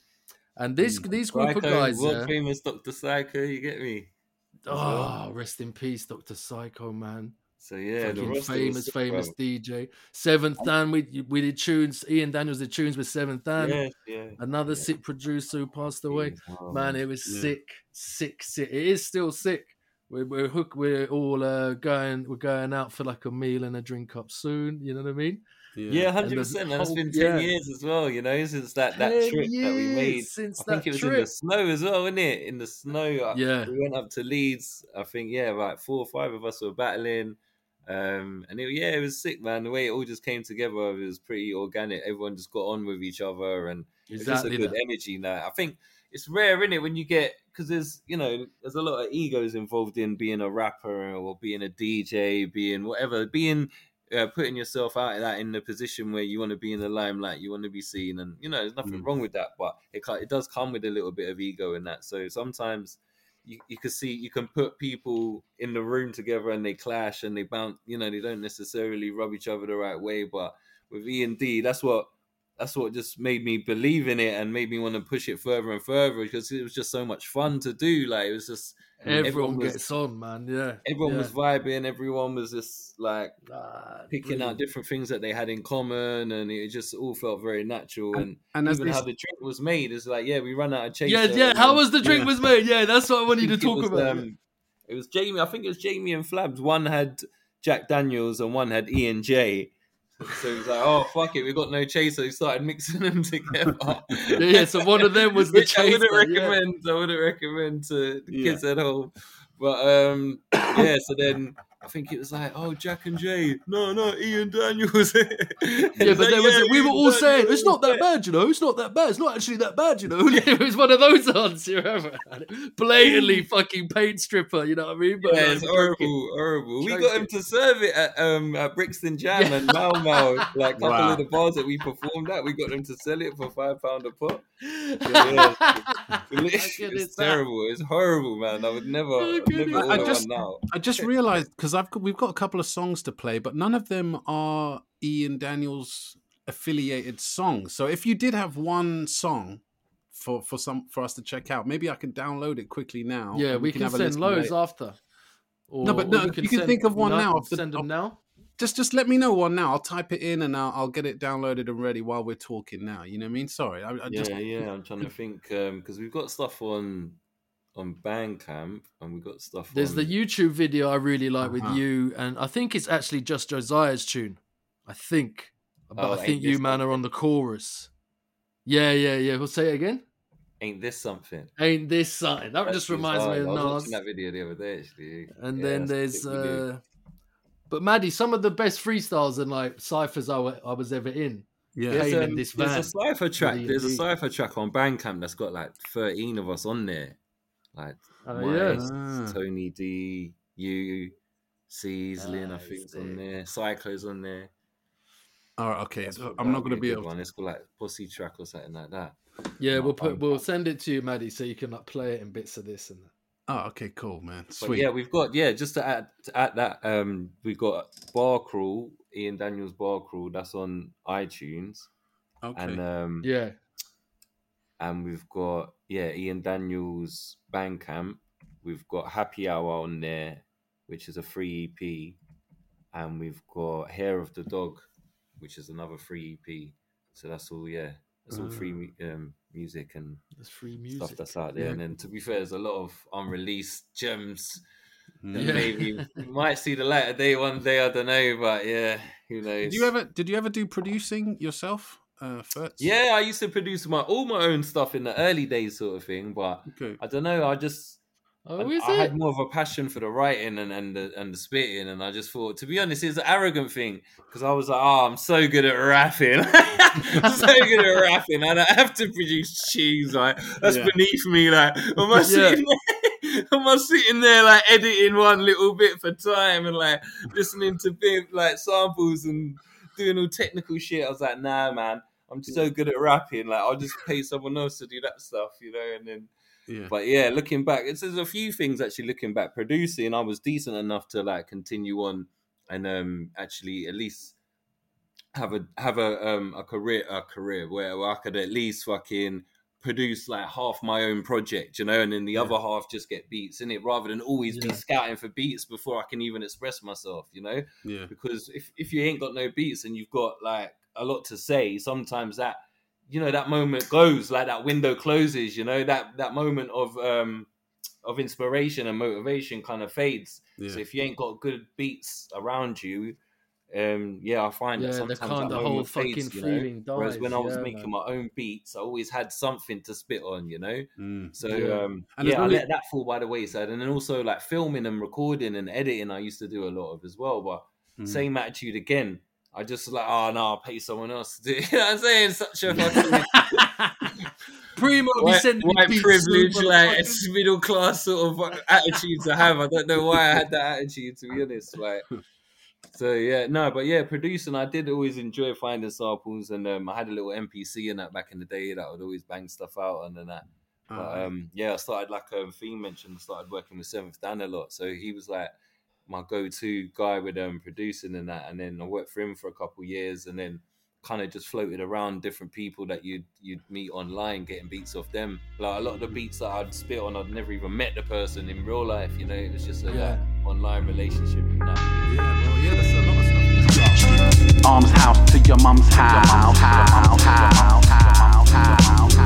And this Mm. these group Psycho, of guys, world yeah. famous Doctor Psycho, you get me? as well. Oh, rest in peace, Doctor Psycho, man. So yeah, the Fucking roster famous, was sick, famous bro. D J. Seventh Dan, we we did tunes. Ian Daniels did tunes with Seventh Dan. Yeah, yeah. Another yeah. sick producer who passed away. Oh, Man, it was Yeah. sick, sick, sick. It is still sick. We're we're hook. We're all uh, going. We're going out for like a meal and a drink up soon. You know what I mean? Yeah, hundred And the percent. And it's whole- been ten yeah. years as well, you know, since that, that Ten trip that we made. years since I think that it was in trip. the snow as well, wasn't it? In the snow. uh, Yeah. We went up to Leeds. I think, yeah, like four or five of us were battling. Um, and it, yeah, it was sick, man. The way it all just came together, it was pretty organic. Everyone just got on with each other, and it's just a Exactly good that. energy now. I think it's rare, isn't it, when you get, because there's, you know, there's a lot of egos involved in being a rapper or being a D J, being whatever, being uh, putting yourself out that in the position where you want to be in the limelight, you want to be seen, and you know, there's nothing Mm. wrong with that, but it ca- it does come with a little bit of ego in that. So sometimes you, you can see you can put people in the room together and they clash and they bounce, you know, they don't necessarily rub each other the right way. But with E and D, that's what that's what just made me believe in it and made me want to push it further and further, because it was just so much fun to do. Like, it was just Everyone, everyone was- gets on, man. Yeah. everyone yeah. was vibing, everyone was just like Ah, picking out brilliant. different things that they had in common, and it just all felt very natural. And, And as even they how s- the drink was made is like, yeah, we ran out of chaser. Yeah, yeah. and How then- was the drink Yeah. was made? Yeah, that's what I want you to think it talk was, about. um, it was Jamie. I think it was Jamie and Flabs. One had Jack Daniels and one had E and J. So he was like, "Oh fuck it, we got no chaser." He started mixing them together. yeah, yeah. So one of them was the Which I chaser. wouldn't yeah. recommend. I wouldn't recommend to the Yeah. kids at home. But um, yeah. So then I think it was like, "Oh, Jack and Jay, no, no, Ian Daniels." Yeah, but there was we were all saying it's not that bad, you know. It's not that bad. It's not actually that bad, you know. It was one of those ones, you remember? Blatantly fucking paint stripper, you know what I mean? But Yeah, like, it's horrible, horrible. We Choke got it. him to serve it at um at Brixton Jam and Mau Mau, like a couple Wow. of the bars that we performed at. We got them to sell it for five pound a pop. How It's, good it's is that? terrible. It's horrible, man. I would never, How good never is order that? I just- one now. I just realized because I've got, we've got a couple of songs to play, but none of them are Ian Daniels affiliated songs. So if you did have one song for for some for us to check out, maybe I can download it quickly now. Yeah, and we, can, have a send listen loads later. after. Or, No, but or no, if you can send- think of one no, now, off the- send them off- now. Just just let me know one now. I'll type it in and I'll, I'll get it downloaded and ready while we're talking now. You know what I mean? Sorry, I, I Yeah, just yeah. I'm trying to think because we've got stuff on on Bandcamp and we've got stuff. There's on... the YouTube video I really like Uh-huh. with you, and I think it's actually just Josiah's tune. I think, but Oh, I Ain't think you This man are on the chorus. Yeah, yeah, yeah. We'll say it again. Ain't this something? Ain't this something? That That just tune's reminds me hard. of I was Nas. watching that video the other day actually. And Yeah, then that's there's, a sick video. uh, but Maddie, some of the best freestyles and like ciphers I, wa- I was ever in. yeah. There's- There's, came in um, this there's van a cipher track. with E There's a and D. cipher track on Bandcamp that's got like thirteen of us on there. Like Oh, Mice, yeah. Tony D, you, Seaslin, I Ah, think's sick. on there. Cyclo's on there. All right, okay. That's- I'm not that'll going to a be good able. one. It's called like Pussy Track or something like that. Yeah, Not we'll put we'll Bandcamp. send it to you, Maddie, so you can like play it in bits of this and that. Oh, okay, cool, man. But Sweet. yeah, we've got yeah. Just to add to add that, um, we've got Bar Crawl, Ian Daniels Bar Crawl. That's on iTunes, okay. and um, Yeah, and we've got yeah Ian Daniels Bandcamp. We've got Happy Hour on there, which is a free E P, and we've got Hair of the Dog, which is another free E P. So that's all yeah, that's all free mu- um, music and that's free music. stuff that's out there. Yeah. And then to be fair, there's a lot of unreleased gems. that Yeah. Maybe we might see the light of day one day. I don't know, but yeah, who knows? Did you ever? Did you ever do producing yourself, uh, Furtz? Yeah, I used to produce my all my own stuff in the early days, sort of thing. But Okay. I don't know. I just Oh, I, is I it? had more of a passion for the writing and, and the and the spitting, and I just thought, to be honest, it's an arrogant thing because I was like, oh, I'm so good at rapping, so good at rapping, and I have to produce tunes. Like that's Yeah. beneath me. Like, am I sitting there? Am I sitting there like editing one little bit for time and like listening to big like samples and doing all technical shit? I was like, nah, man, I'm so good at rapping. Like, I'll just pay someone else to do that stuff, you know, and then. Yeah. But yeah, looking back, it's there's a few things actually. Looking back, producing, I was decent enough to like continue on and um actually at least have a have a um a career a career where, where I could at least fucking produce like half my own project, you know, and then the Yeah. other half just get beats in it rather than always be Yeah. scouting for beats before I can even express myself, you know. Yeah. Because if if you ain't got no beats and you've got like a lot to say, sometimes that. You know, that moment goes, like that window closes, you know, that that moment of um of inspiration and motivation kind of fades. Yeah. So if you ain't got good beats around you, um yeah, I find Yeah, that the sometimes kind that of whole moment fades, fucking you know. feeling Whereas dies. when I was yeah, making man. my own beats, I always had something to spit on, you know. Mm. So Yeah. um And as yeah, I long as- let that fall by the wayside. And then also like filming and recording and editing I used to do a lot of as well. But Mm. same attitude again. I just like, oh no, I'll pay someone else to do it. You know what I'm saying? Such a fucking Primo be white, sending me white beats, privilege, super like fucking- it's middle class sort of attitude to have. I don't know why I had that attitude, to be honest. Like, so yeah, no, but yeah, producing, I did always enjoy finding samples, and um, I had a little M P C in that back in the day that I would always bang stuff out and then that. But Ah, um, yeah, I started like um, Theme mentioned, started working with Seventh Dan a lot, so he was like my go-to guy with um producing and that, and then I worked for him for a couple of years, and then kind of just floated around different people that you'd you'd meet online, getting beats off them. Like a lot of the beats that I'd spit on, I'd never even met the person in real life. You know, it was just a Yeah. like, online relationship and that. yeah, well, yeah, there's a lot of stuff. Arms house to your mum's house. House, house, house, house, house,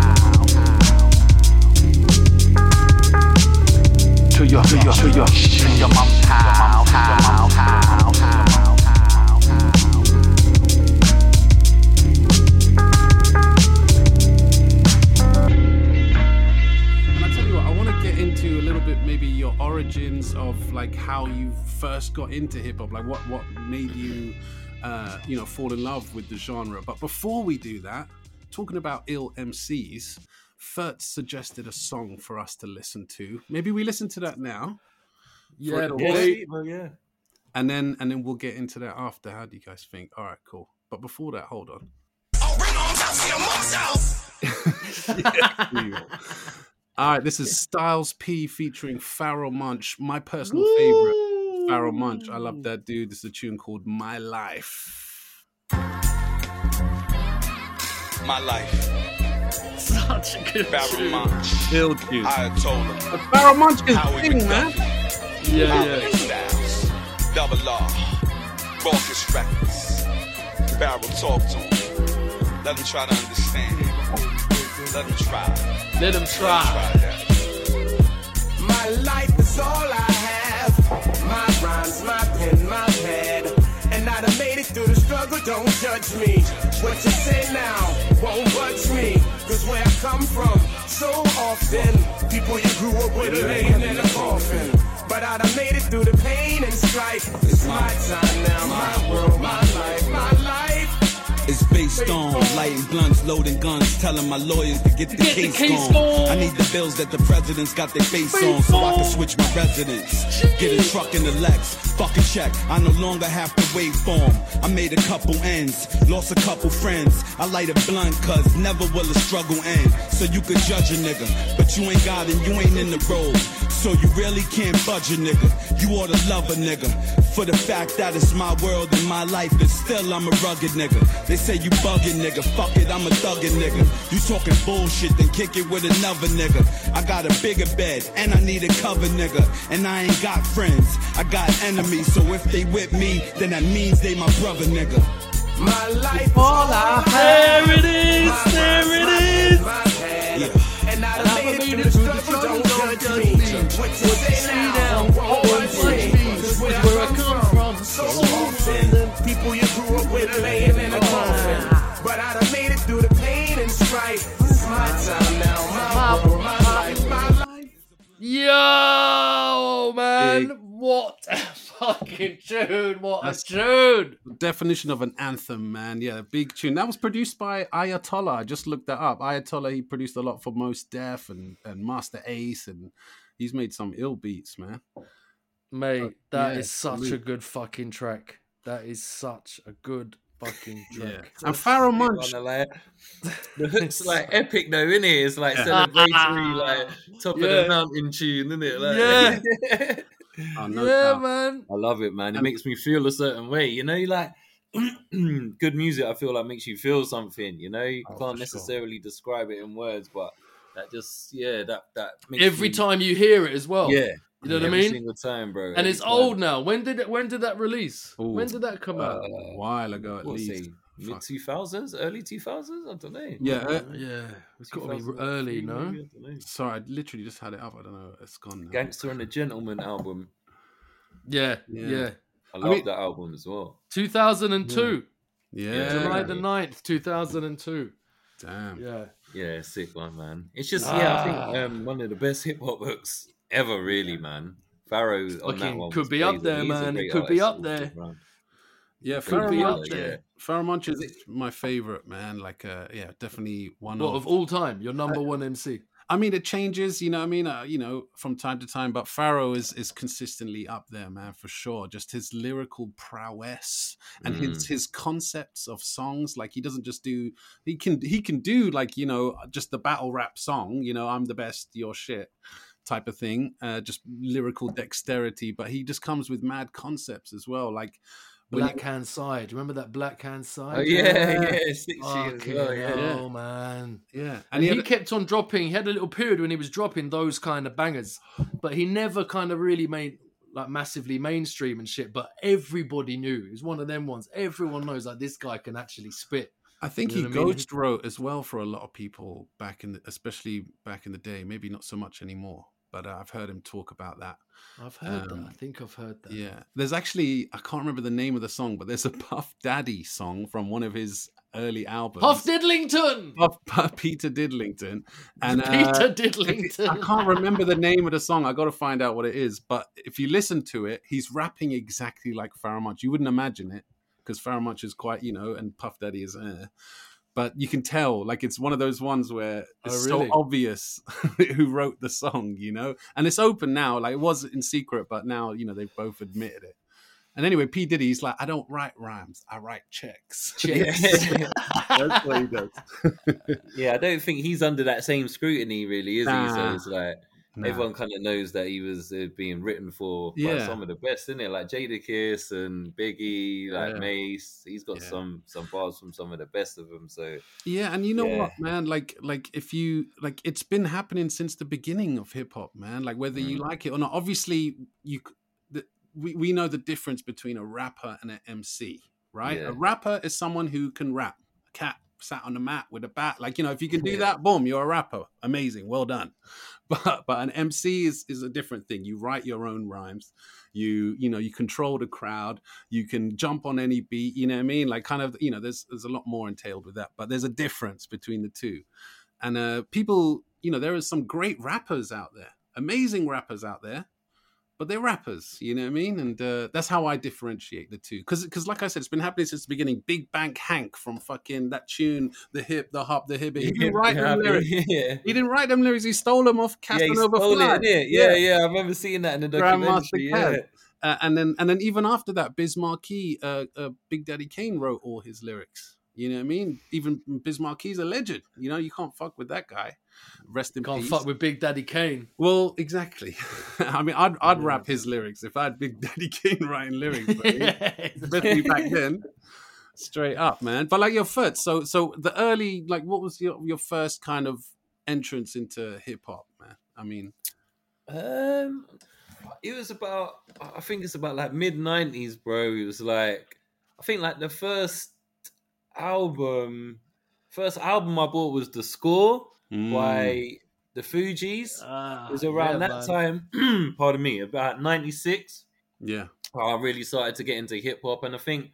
to your, to your, to your, to your mum's house. House, house, house, house. And I tell you what, I want to get into a little bit maybe your origins of like how you first got into hip hop, like what what made you, uh, you know, fall in love with the genre. But before we do that, talking about ill M Cs, Furtz suggested a song for us to listen to. Maybe we listen to that now, Yeah, For- boy. Yeah. well, yeah. and then and then we'll get into that after. How do you guys think? All right, cool. But before that, hold on. All right, this is Styles P featuring Pharoah Monch, my personal favorite. Pharoah Monch, I love that dude. This is a tune called My Life. Thank My life. Such a good Barrel tune. Munch. Ill tune. Ayatollah. But Barrel Munch is Howard thing, man. McDuffie. Yeah, Outlet yeah. Styles. Double R. Raucous Records. Barrel talk to him. Let him try to understand. Let him try. Let him try. Try that. My life is all I have. My rhymes, my pen, my pad. And I done made it through the struggle, don't judge me. What you say now won't budge me. Cause where I come from, so often, people you grew up with are laying in a coffin. But I done made it through the pain and strife. It's my time now, my world, my life, my life. It's based on lighting blunts, loading guns, telling my lawyers to get the, Get the case, case gone. gone. I need the bills that the presidents got their face on, so I can switch my residence. Get a truck in the Lex, fuck a check. I no longer have to wait for 'em. I made a couple ends, lost a couple friends. I light a blunt, cause never will a struggle end. So you could judge a nigga, but you ain't got and you ain't in the road. So you really can't budge a nigga. You ought to love a nigga. For the fact that it's my world and my life, and still I'm a rugged nigga. They say you bugging nigga, fuck it, I'm a thuggin' nigga. You talking bullshit, then kick it with another nigga. I got a bigger bed, and I need a cover nigga. And I ain't got friends, I got enemies. So if they with me, then that means they my brother nigga. My life all I have. There it is, there it is. Yeah. And I done made it through the struggle, don't judge me. What you say now won't budge me. Cause where I come from, so often, people you grew up with are laying in a coffin. But I done made it through the pain and strife. It's my time now, my world, my life, my life. Yo, man. Big. What a fucking tune. What That's- a tune. Definition of an anthem, man. Yeah, big tune. That was produced by Ayatollah. I just looked that up. Ayatollah, he produced a lot for Mos Def and, and Master Ace, and he's made some ill beats, man. Mate, that yeah, is such a salute. good fucking track. That is such a good fucking Yeah. track. And Pharaoh Munch. On the, like, the hook's like epic though, isn't it? It's like Yeah. celebratory, like top of Yeah. the mountain tune, isn't it? Like, Yeah. Oh, no Yeah, doubt. man. I love it, man. It And- makes me feel a certain way. You know, like good music, I feel like makes you feel something. You know, you Oh, for can't sure. necessarily describe it in words, but that just, yeah, that that makes Every me- time you hear it as well. yeah, You know what I every mean? single time, bro. And every it's time. old now. When did it when did that release? Ooh. When did that come out? Uh, A while ago, at What's least. he? Mid Fuck. two thousands, early two thousands. I don't know. Yeah, uh, yeah. It's got to be two thousand early, three, no? maybe, I don't know. sorry, I literally just had it up. I don't know. It's gone now. Gangster and a Gentleman album. Yeah, Yeah. yeah. I I love mean- that album as well. two thousand two. Yeah. July the ninth, two thousand two. Damn. Yeah. Yeah, sick one, man. It's just yeah, I Ah. think um, one of the best hip hop hooks ever, really, man. Pharaoh on that Fucking one could was be up crazy. there, He's a man. great It could be artist up all there. around. Yeah, Could Pharaoh be up Munch. there. Yeah. Pharaoh Munch is my favorite, man. Like, uh, yeah, definitely one What of. of all time? Your number one M C. I mean, it changes, you know what I mean? Uh, you know, from time to time, but Pharaoh is, is consistently up there, man, for sure. Just his lyrical prowess and his, his concepts of songs. Like, he doesn't just do, he can, he can do like, you know, just the battle rap song, you know, I'm the best, you're shit type of thing. Uh, just lyrical dexterity, but he just comes with mad concepts as well. Like, when Black you- Hand Side. Remember that Black Hand Side? Oh yeah, yeah, sick shit as Fucking well. Yeah, hell, man. yeah. And And he, he, had, kept on dropping. He had a little period when he was dropping those kind of bangers, but he never kind of really made like massively mainstream and shit. But everybody knew he was one of them ones. Everyone knows like this guy can actually spit. I think You he know what I mean? ghost wrote as well for a lot of people back in the, especially back in the day, maybe not so much anymore. But uh, I've heard him talk about that. I've heard Um, that. I think I've heard that. Yeah. There's actually, I can't remember the name of the song, but there's a Puff Daddy song from one of his early albums. Puff Diddlington. Puff, Puff Peter Diddlington. And uh, Peter Diddlington. I can't remember the name of the song. I got to find out what it is. But if you listen to it, he's rapping exactly like Pharaoh Munch. You wouldn't imagine it because Pharaoh Munch is quite, you know, and Puff Daddy is, eh. But you can tell, like, it's one of those ones where it's Oh, really? so obvious who wrote the song, you know? And it's open now. Like, it was in secret, but now, you know, they've both admitted it. And anyway, P. Diddy, he's like, I don't write rhymes. I write checks. Checks. That's what he does. yeah. I don't think he's under that same scrutiny, really, is he? So Nah. it's like Nah. everyone kind of knows that he was uh, being written for by Yeah. some of the best, isn't it? Like Jadakiss and Biggie, like Yeah. Mace. He's got Yeah. some some bars from some of the best of them. So Yeah, and you know Yeah. what, man? Like, like if you like, it's been happening since the beginning of hip hop, man. Like, whether you Mm. like it or not. Obviously, you c- the, we we know the difference between a rapper and an M C, right? Yeah. A rapper is someone who can rap. A cat sat on the mat with a bat, like you know, if you can do Yeah. that, boom, you're a rapper. Amazing, well done. But but an M C is is a different thing. You write your own rhymes. You you know you control the crowd. You can jump on any beat. You know what I mean? Like kind of you know there's there's a lot more entailed with that. But there's a difference between the two. And uh, people you know there are some great rappers out there, amazing rappers out there. But they're rappers, you know what I mean? And uh, that's how I differentiate the two. Because, because, like I said, it's been happening since the beginning. Big Bank Hank from fucking that tune, the hip, the hop, the hibbit. He didn't write them lyrics. Yeah. He didn't write them lyrics. He stole them off Yeah, he Casanova stole Fly. it, innit? Yeah, yeah, I remember seeing that in the Grandmaster documentary. Caz. Yeah. Uh, and then, and then even after that, Biz Markie, uh, uh, Big Daddy Kane wrote all his lyrics. You know what I mean? Even Biz Marquie's a legend. You know, you can't fuck with that guy. Rest in Can't peace. fuck with Big Daddy Kane. Well, exactly. I mean, I'd I'd Yeah. rap his lyrics if I had Big Daddy Kane writing lyrics, but especially back then. Straight up, man. But like your foot, so so the early, like, what was your your first kind of entrance into hip hop, man? I mean, Um, it was about, I think it's about like mid nineties, bro. It was like, I think like the first album, first album I bought was The Score Mm. by the Fugees. Ah, It was around yeah, that man. time, pardon me, about ninety-six. yeah, I really started to get into hip hop, and I think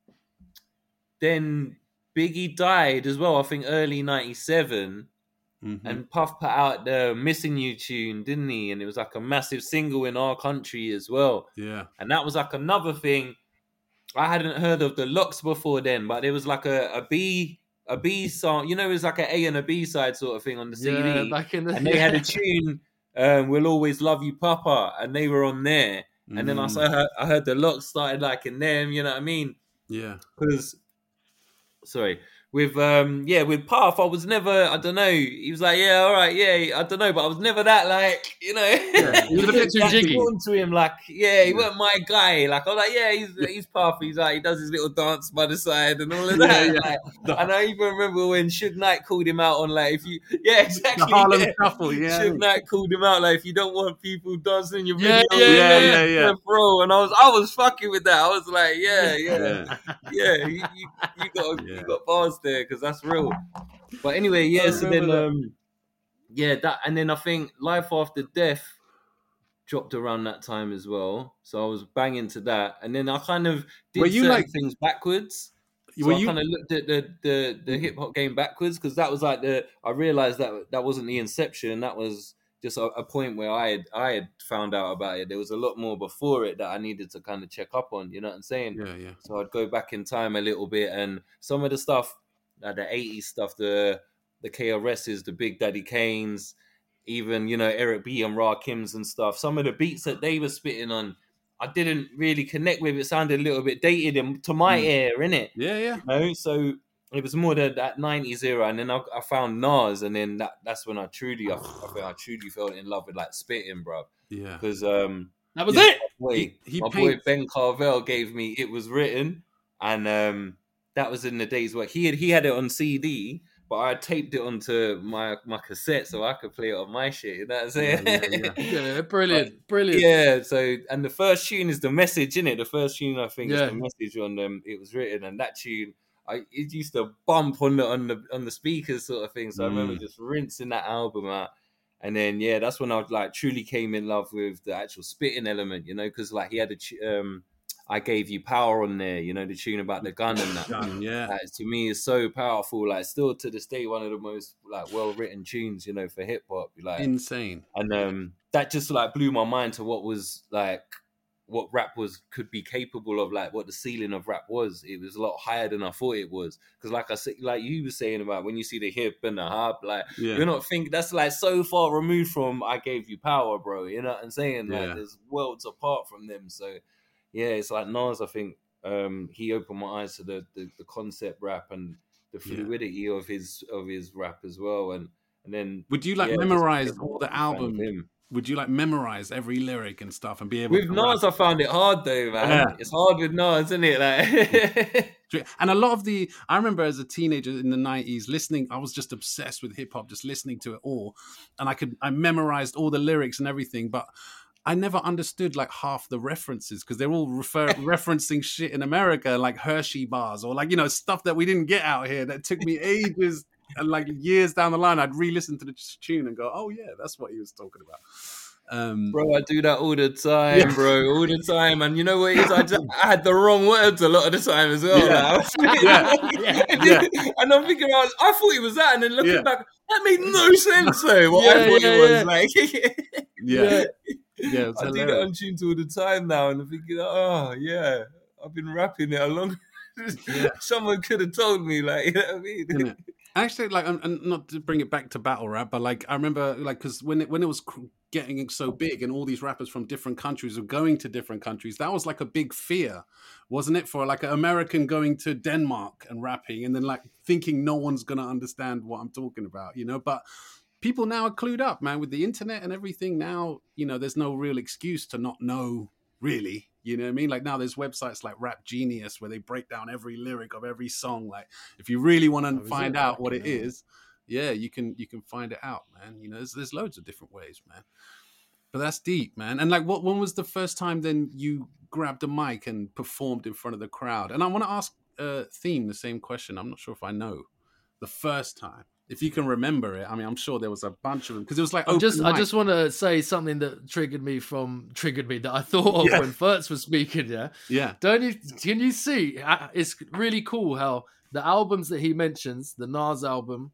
then Biggie died as well. I think early ninety-seven, Mhm. and Puff put out the "Missing You" tune, didn't he? And it was like a massive single in our country as well. yeah, And that was like another thing. I hadn't heard of the Locks before then, but it was like a, a B a B song. You know, it was like an A and a B side sort of thing on the C D. Yeah, back in the And they had a tune, um, "We'll Always Love You, Papa," and they were on there. And then I Mm. saw her, I heard the Locks started liking them. You know what I mean? yeah, Because, sorry, with um, yeah, with Puff, I was never. I don't know. He was like, yeah, all right, yeah, I don't know, but I was never that like, you know. Yeah, he was a bit too that jiggy. drawn to him, like, yeah, he Yeah. wasn't my guy. Like, I was like, yeah, he's he's Puff. He's like, he does his little dance by the side and all of that. Yeah, Like, The- and I even remember when Suge Knight called him out on like, if you, yeah, exactly. the Harlem yeah. Shuffle, yeah, Suge Knight called him out like, if you don't want people dancing in your Yeah, video, yeah, yeah, yeah, yeah, yeah. bro. And I was, I was fucking with that. I was like, yeah, yeah, yeah, yeah. You, you, you got, Yeah. you got bars there because that's real. But anyway, yeah. I So then, remember that. um, yeah, that, and then I think Life After Death dropped around that time as well. So I was banging to that, and then I kind of did Were you certain like- things backwards. So Were I you- kind of looked at the the, the hip hop game backwards because that was like the I realized that that wasn't the inception. That was just a, a point where I had I had found out about it. There was a lot more before it that I needed to kind of check up on. You know what I'm saying? yeah, yeah. So I'd go back in time a little bit, and some of the stuff, like the eighties stuff, the the K R S's, the Big Daddy Kanes, even you know Eric B and Rakims and stuff. Some of the beats that they were spitting on, I didn't really connect with. It sounded a little bit dated and to my Mm. ear, innit? Yeah, yeah. You know? So it was more the, that nineties era, and then I, I found Nas, and then that, that's when I truly, I, I think I truly fell in love with like spitting, bro. Yeah. Because um, That was Yeah. it. boy, He- he my paints- boy Ben Carvel gave me "It Was Written," and um, that was in the days where he had he had it on C D, but I taped it onto my my cassette so I could play it on my shit. You know what I'm saying? Yeah, yeah, Yeah, brilliant, brilliant. Yeah, so and the first tune is The Message, innit? The first tune I think Yeah. is The Message on um, It Was Written, and that tune I it used to bump on the on the on the speakers sort of thing. So I remember Mm. just rinsing that album out. And then yeah, that's when I like truly came in love with the actual spitting element, you know, because like he had a tu- um I Gave You Power on there, you know, the tune about the gun and that. Done, yeah. That to me is so powerful. Like still to this day, one of the most like well written tunes, you know, for hip hop. Like Insane. and um, that just like blew my mind to what was like what rap was could be capable of, like what the ceiling of rap was. It was a lot higher than I thought it was. Because like I said, like you were saying about when you see the hip and the hop, like Yeah. you're not thinking that's like so far removed from I Gave You Power, bro. You know what I'm saying? Like Yeah. there's worlds apart from them. So yeah, it's like Nas, I think um, he opened my eyes to the, the the concept rap and the Yeah. fluidity of his of his rap as well. And and then Would you like yeah, just memorize became all a the fan of album? him. would you like memorize every lyric and stuff and be able With to Nas, I found it hard though, man. Yeah. It's hard with Nas, isn't it? Like, and a lot of the I remember as a teenager in the nineties listening, I was just obsessed with hip hop, just listening to it all, and I could I memorized all the lyrics and everything, but I never understood like half the references because they're all refer- referencing shit in America, like Hershey bars or like, you know, stuff that we didn't get out here that took me ages and like years down the line, I'd re-listen to the tune and go, oh yeah, that's what he was talking about. Um, bro, I do that all the time, Yeah. bro, all the time. And you know what it is? I, just, I had the wrong words a lot of the time as well. Yeah. Like, Yeah. and, Yeah. and I'm thinking, I, was, I thought it was that. And then looking Yeah. back, that made no sense though, what Yeah, I thought yeah, it was. yeah. Like, yeah. Yeah, it's I do that hilarious. on tunes all the time now. And I'm thinking, oh, yeah, I've been rapping it along. Someone could have told me, like, you know what I mean? Isn't it? Actually, like, and- and not to bring it back to battle rap, but like, I remember, like, because when it when it was cr- getting so big, and all these rappers from different countries were going to different countries, that was like a big fear, wasn't it, for like an American going to Denmark and rapping, and then like thinking no one's gonna understand what I'm talking about, you know? But people now are clued up, man, with the internet and everything. Now, you know, there's no real excuse to not know, really. You know what I mean? Like now there's websites like Rap Genius where they break down every lyric of every song. Like if you really want to is find it? out what it Fucking hell. is, yeah, you can you can find it out, man. You know, there's there's loads of different ways, man. But that's deep, man. And like, what when was the first time then you grabbed a mic and performed in front of the crowd? And I want to ask uh, Theme the same question. I'm not sure if I know the first time. If you can remember it, I mean, I'm sure there was a bunch of them because it was like I'm open just, I mic. just want to say something that triggered me from triggered me that I thought of Yeah. when Furtz was speaking. Yeah, yeah, don't you? Can you see? uh, It's really cool how the albums that he mentions, the Nas album,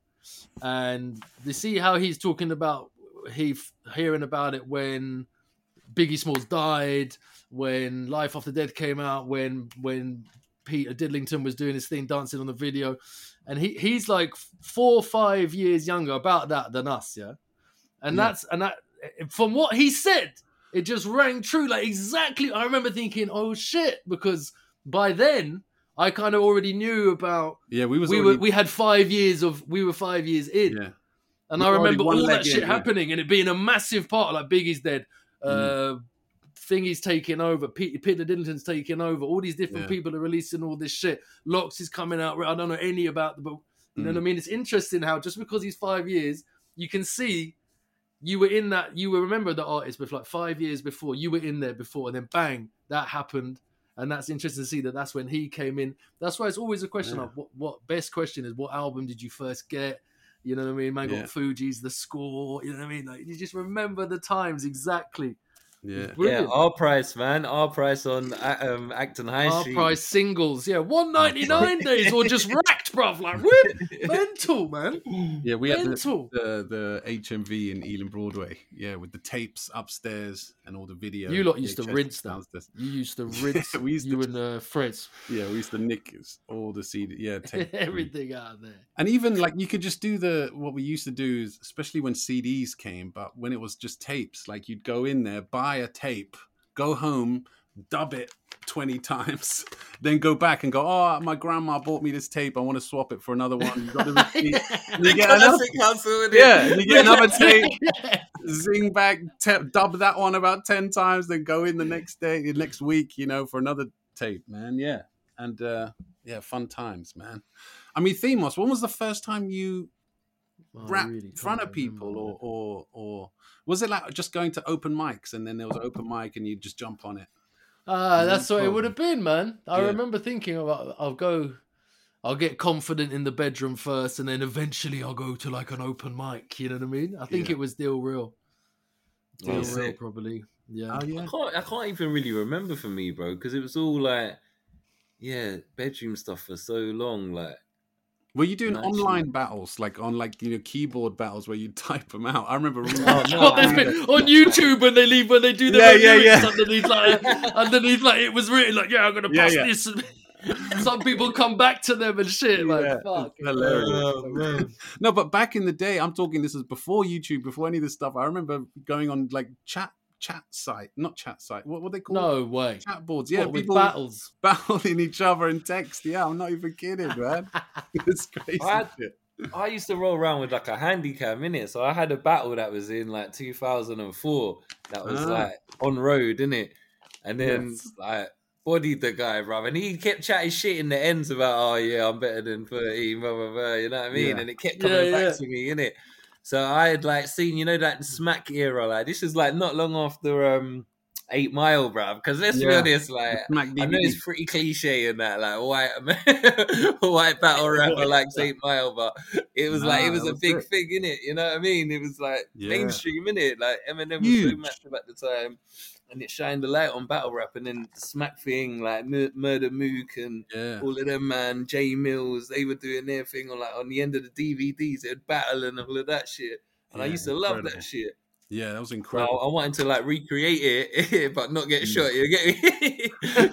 and you see how he's talking about he hearing about it when Biggie Smalls died, when Life After Death came out, when when Peter Diddlington was doing his thing, dancing on the video, and he he's like four or five years younger about that than us, yeah. And Yeah. that's and that from what he said, it just rang true. Like exactly, I remember thinking, "Oh shit," because by then I kind of already knew about. yeah. We was We already, were we had five years of we were five years in, yeah. and We I were already remember one all leg that shit in, yeah. happening and it being a massive part. Like Biggie's dead, uh, Thingy's taking over, Peter, Peter Diddlington's taking over. All these different Yeah. people are releasing all this shit. Locks is coming out. I don't know any about the, but you know Mm. what I mean. It's interesting how just because he's five years, you can see you were in that. You will remember the artist with like five years before. You were in there before, and then bang, that happened. And that's interesting to see that that's when he came in. That's why it's always a question Yeah. of what, what best question is what album did you first get? You know what I mean? Man Yeah. got Fuji's, the score. You know what I mean? Like you just remember the times exactly. Yeah. Yeah, Brilliant. our price, man. Our price on uh, um, Acton High Our Street. price singles, yeah, one ninety nine days or just racked, bruv. Like whip, mental, man, Yeah, we had the, mental. the the H M V in Ealing Broadway. Yeah, with the tapes upstairs and all the video. You lot used to V H S rinse them. downstairs. You used to rinse. We used you to- and uh, Fritz Yeah, we used to nick all the C D. Yeah, tape. everything out of there. And even like you could just do the what we used to do, is, especially when C Ds came, but when it was just tapes, like you'd go in there, buy a tape, go home, dub it twenty times, then go back and go, oh, my grandma bought me this tape. I want to swap it for another one. You got the receipt. And you get another, Classic hustle, innit? yeah, and you get another tape, zing back, te- dub that one about ten times, then go in the next day, the next week, you know, for another tape, man. Yeah. And uh, yeah, fun times, man. I mean, Themos, when was the first time you Oh, rap really in front can't of people, remember, or, man. or or was it like just going to open mics and then there was an open mic and you just jump on it? Ah, that's what it Cool. would have been, man. I Yeah. remember thinking about I'll go I'll get confident in the bedroom first and then eventually I'll go to like an open mic, you know what I mean? I think Yeah. it was Deal Real. Deal That's Real it. probably. Yeah. Oh yeah, I can't, I can't even really remember for me, bro, because it was all like, yeah, bedroom stuff for so long. Like, were you doing And actually- online battles, like on like you know keyboard battles where you type them out? I remember. reading- Oh, no, Oh, there's been- on YouTube when they leave when they do the Yeah, yeah, lyrics yeah. underneath like underneath like it was written like yeah I'm gonna Yeah, pass yeah. this and some people come back to them and shit like Yeah, fuck. it's hilarious. oh, man. No, but back in the day, I'm talking. This is before YouTube, before any of this stuff. I remember going on like chat chat site, not chat site. What what they call No way. it? Chat boards. Yeah, What, with people battles. battling each other in text. Yeah, I'm not even kidding, man. It's crazy I had- shit. I used to roll around with like a handy cam in it. So I had a battle that was in like two thousand four that was Ah. like on road, innit? And then Yes. like bodied the guy, bruv. And he kept chatting shit in the ends about, oh yeah, I'm better than thirteen, blah, blah, blah. You know what I mean? Yeah. And it kept coming Yeah, back yeah. to me, innit? So I had like seen, you know, that smack era. Like this is like not long after um Eight Mile, bruv. Because let's be Yeah. honest, like Smack I know D V D. it's pretty cliche in that, like white white battle rapper like Eight Mile, but it was like Nah, it was that a was big it. thing, innit? You know what I mean? It was like Yeah. mainstream, innit? Like Eminem was so Huge. massive at the time, and it shined the light on battle rap. And then the smack thing, like Mur- Murder Mook and Yeah. all of them, man, Jay Mills, they were doing their thing on like on the end of the D V Ds. They'd battle and all of that shit. And I Yeah, used to love incredible. that shit. Yeah, that was So I, incredible. I wanted to like recreate it, but not get Mm. shot. You get me?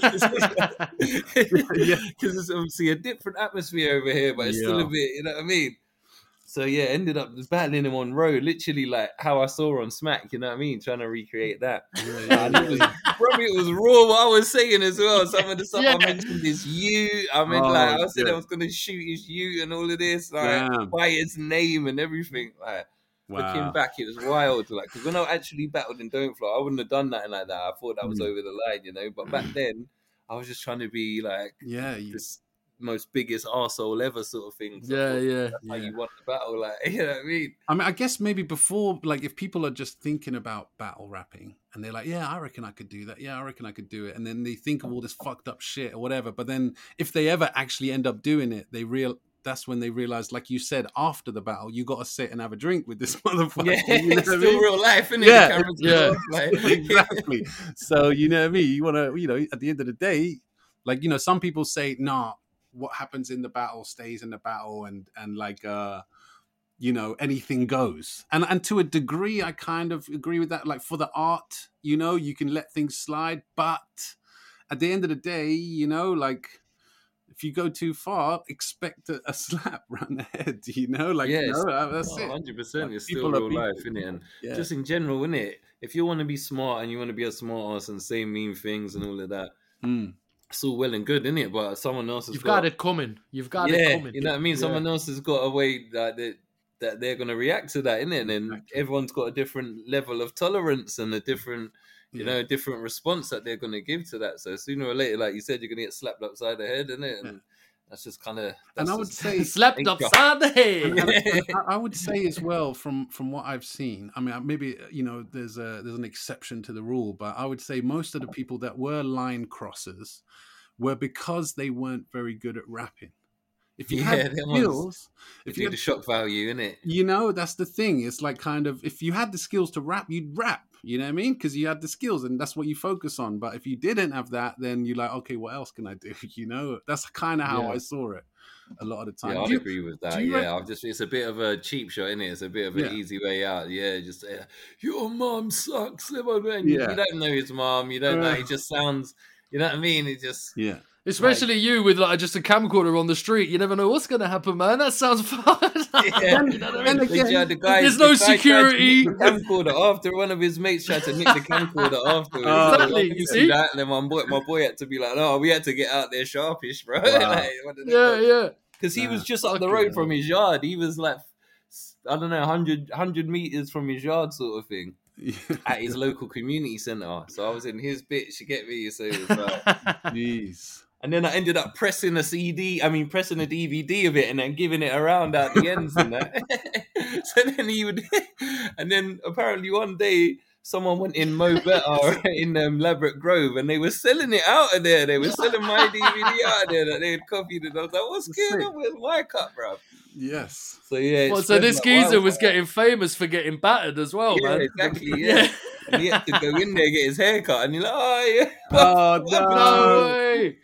Yeah. Because it's obviously a different atmosphere over here, but it's still a Yeah. bit. You know what I mean? So yeah, ended up battling him on road, literally like how I saw on Smack. You know what I mean? Trying to recreate that. Yeah, And it was probably it was raw what I was saying as well. Some of the stuff Yeah. I mentioned is you. I mean, Oh, like I said, shit. I was gonna shoot his you and all of this, like Damn. by his name and everything. Like looking Wow. back, it was wild. Like because when I actually battled in Don't Fly, I wouldn't have done nothing like that. I thought that was Mm. over the line, you know. But back then, I was just trying to be like Yeah, you, this most biggest arsehole ever sort of thing. So I Yeah, thought yeah. that's how Yeah. you won the battle, like you know what I mean? I mean, I guess maybe before, like, if people are just thinking about battle rapping and they're like, yeah, I reckon I could do that. Yeah, I reckon I could do it. And then they think of all this fucked up shit or whatever. But then if they ever actually end up doing it, they real that's when they realize, like you said, after the battle, you got to sit and have a drink with this motherfucker. Yeah, you know it's what I still mean? real life, isn't it? Yeah, The cameras go yeah. off, like, Exactly. So, you know what I mean? You want to, you know, at the end of the day, like, you know, some people say, nah, what happens in the battle stays in the battle, and and like uh you know, anything goes. And and to a degree I kind of agree with that. Like for the art, you know, you can let things slide, but at the end of the day, you know, like if you go too far, expect a, a slap round the head, you know, like Yes. you know, uh, that's Oh, it. one hundred percent. Like, It's still people are real people. life, isn't it? And Yeah. just in general, isn't it? If you want to be smart and you want to be a smart ass and say mean things and all of that, Mm. it's all well and good, isn't it? But someone else has You've got, got it coming. You've got it yeah, coming. you know what I mean? Yeah. Someone else has got a way that they, that they're going to react to that, innit? And Exactly. everyone's got a different level of tolerance and a different, you Yeah. know, different response that they're going to give to that. So sooner or later, like you said, you're going to get slapped upside the head, innit? And Yeah. that's just kind of. And I would say Slapped Nature. upside the And- head. and- and I I would say as well, from from what I've seen, I mean, maybe you know, there's a there's an exception to the rule, but I would say most of the people that were line crossers were because they weren't very good at rapping. If you Yeah, had them ones- skills, If if you you the had, shock value, innit? you know, that's the thing. It's like kind of if you had the skills to rap, you'd rap. You know what I mean? Because you had the skills, and that's what you focus on. But if you didn't have that, then you're like, okay, what else can I do? You know, that's kind of how Yeah. I saw it a lot of the time. Yeah, Do I'd you- agree with that. do you Yeah, rec- I've just it's a bit of a cheap shot, innit? It's a bit of an Yeah. easy way out. Yeah, just say your mom sucks. And you, Yeah. you don't know his mom. You don't know. Uh. He just sounds. You know what I mean? It just. yeah. Especially you with like just a camcorder on the street. You never know what's going to happen, man. That sounds fun. Yeah. You know what I Then mean? The again, guy- the guy- there's the no guy tried to security. nick the camcorder after one of his mates tried to nick the camcorder afterwards. Oh, Exactly, I you can see? that. And then my boy, my boy had to be like, "No, we had to get out there sharpish, bro." Wow. Yeah, yeah. Because he Nah, was just up the fucking road hell. from his yard. He was like, I don't know, one hundred, one hundred meters from his yard, sort of thing, at his local community centre. So I was in his bitch, you get me? So it was like, Jeez. and then I ended up pressing a C D, I mean, pressing a D V D of it and then giving it around at the ends and that. So then he would, and then apparently one day, someone went in Mo Better in um, Labrador Grove and they were selling it out of there. They were selling my D V D out of there that they had copied it. I was like, what's Sick. going on with my cut, bro? Yes. So yeah. it Well, so spread this like geezer was wildfire. getting famous for getting battered as well, Yeah, man. exactly, yeah. And he had to go in there, get his hair cut, and you're like, oh, yeah. Oh No no. way.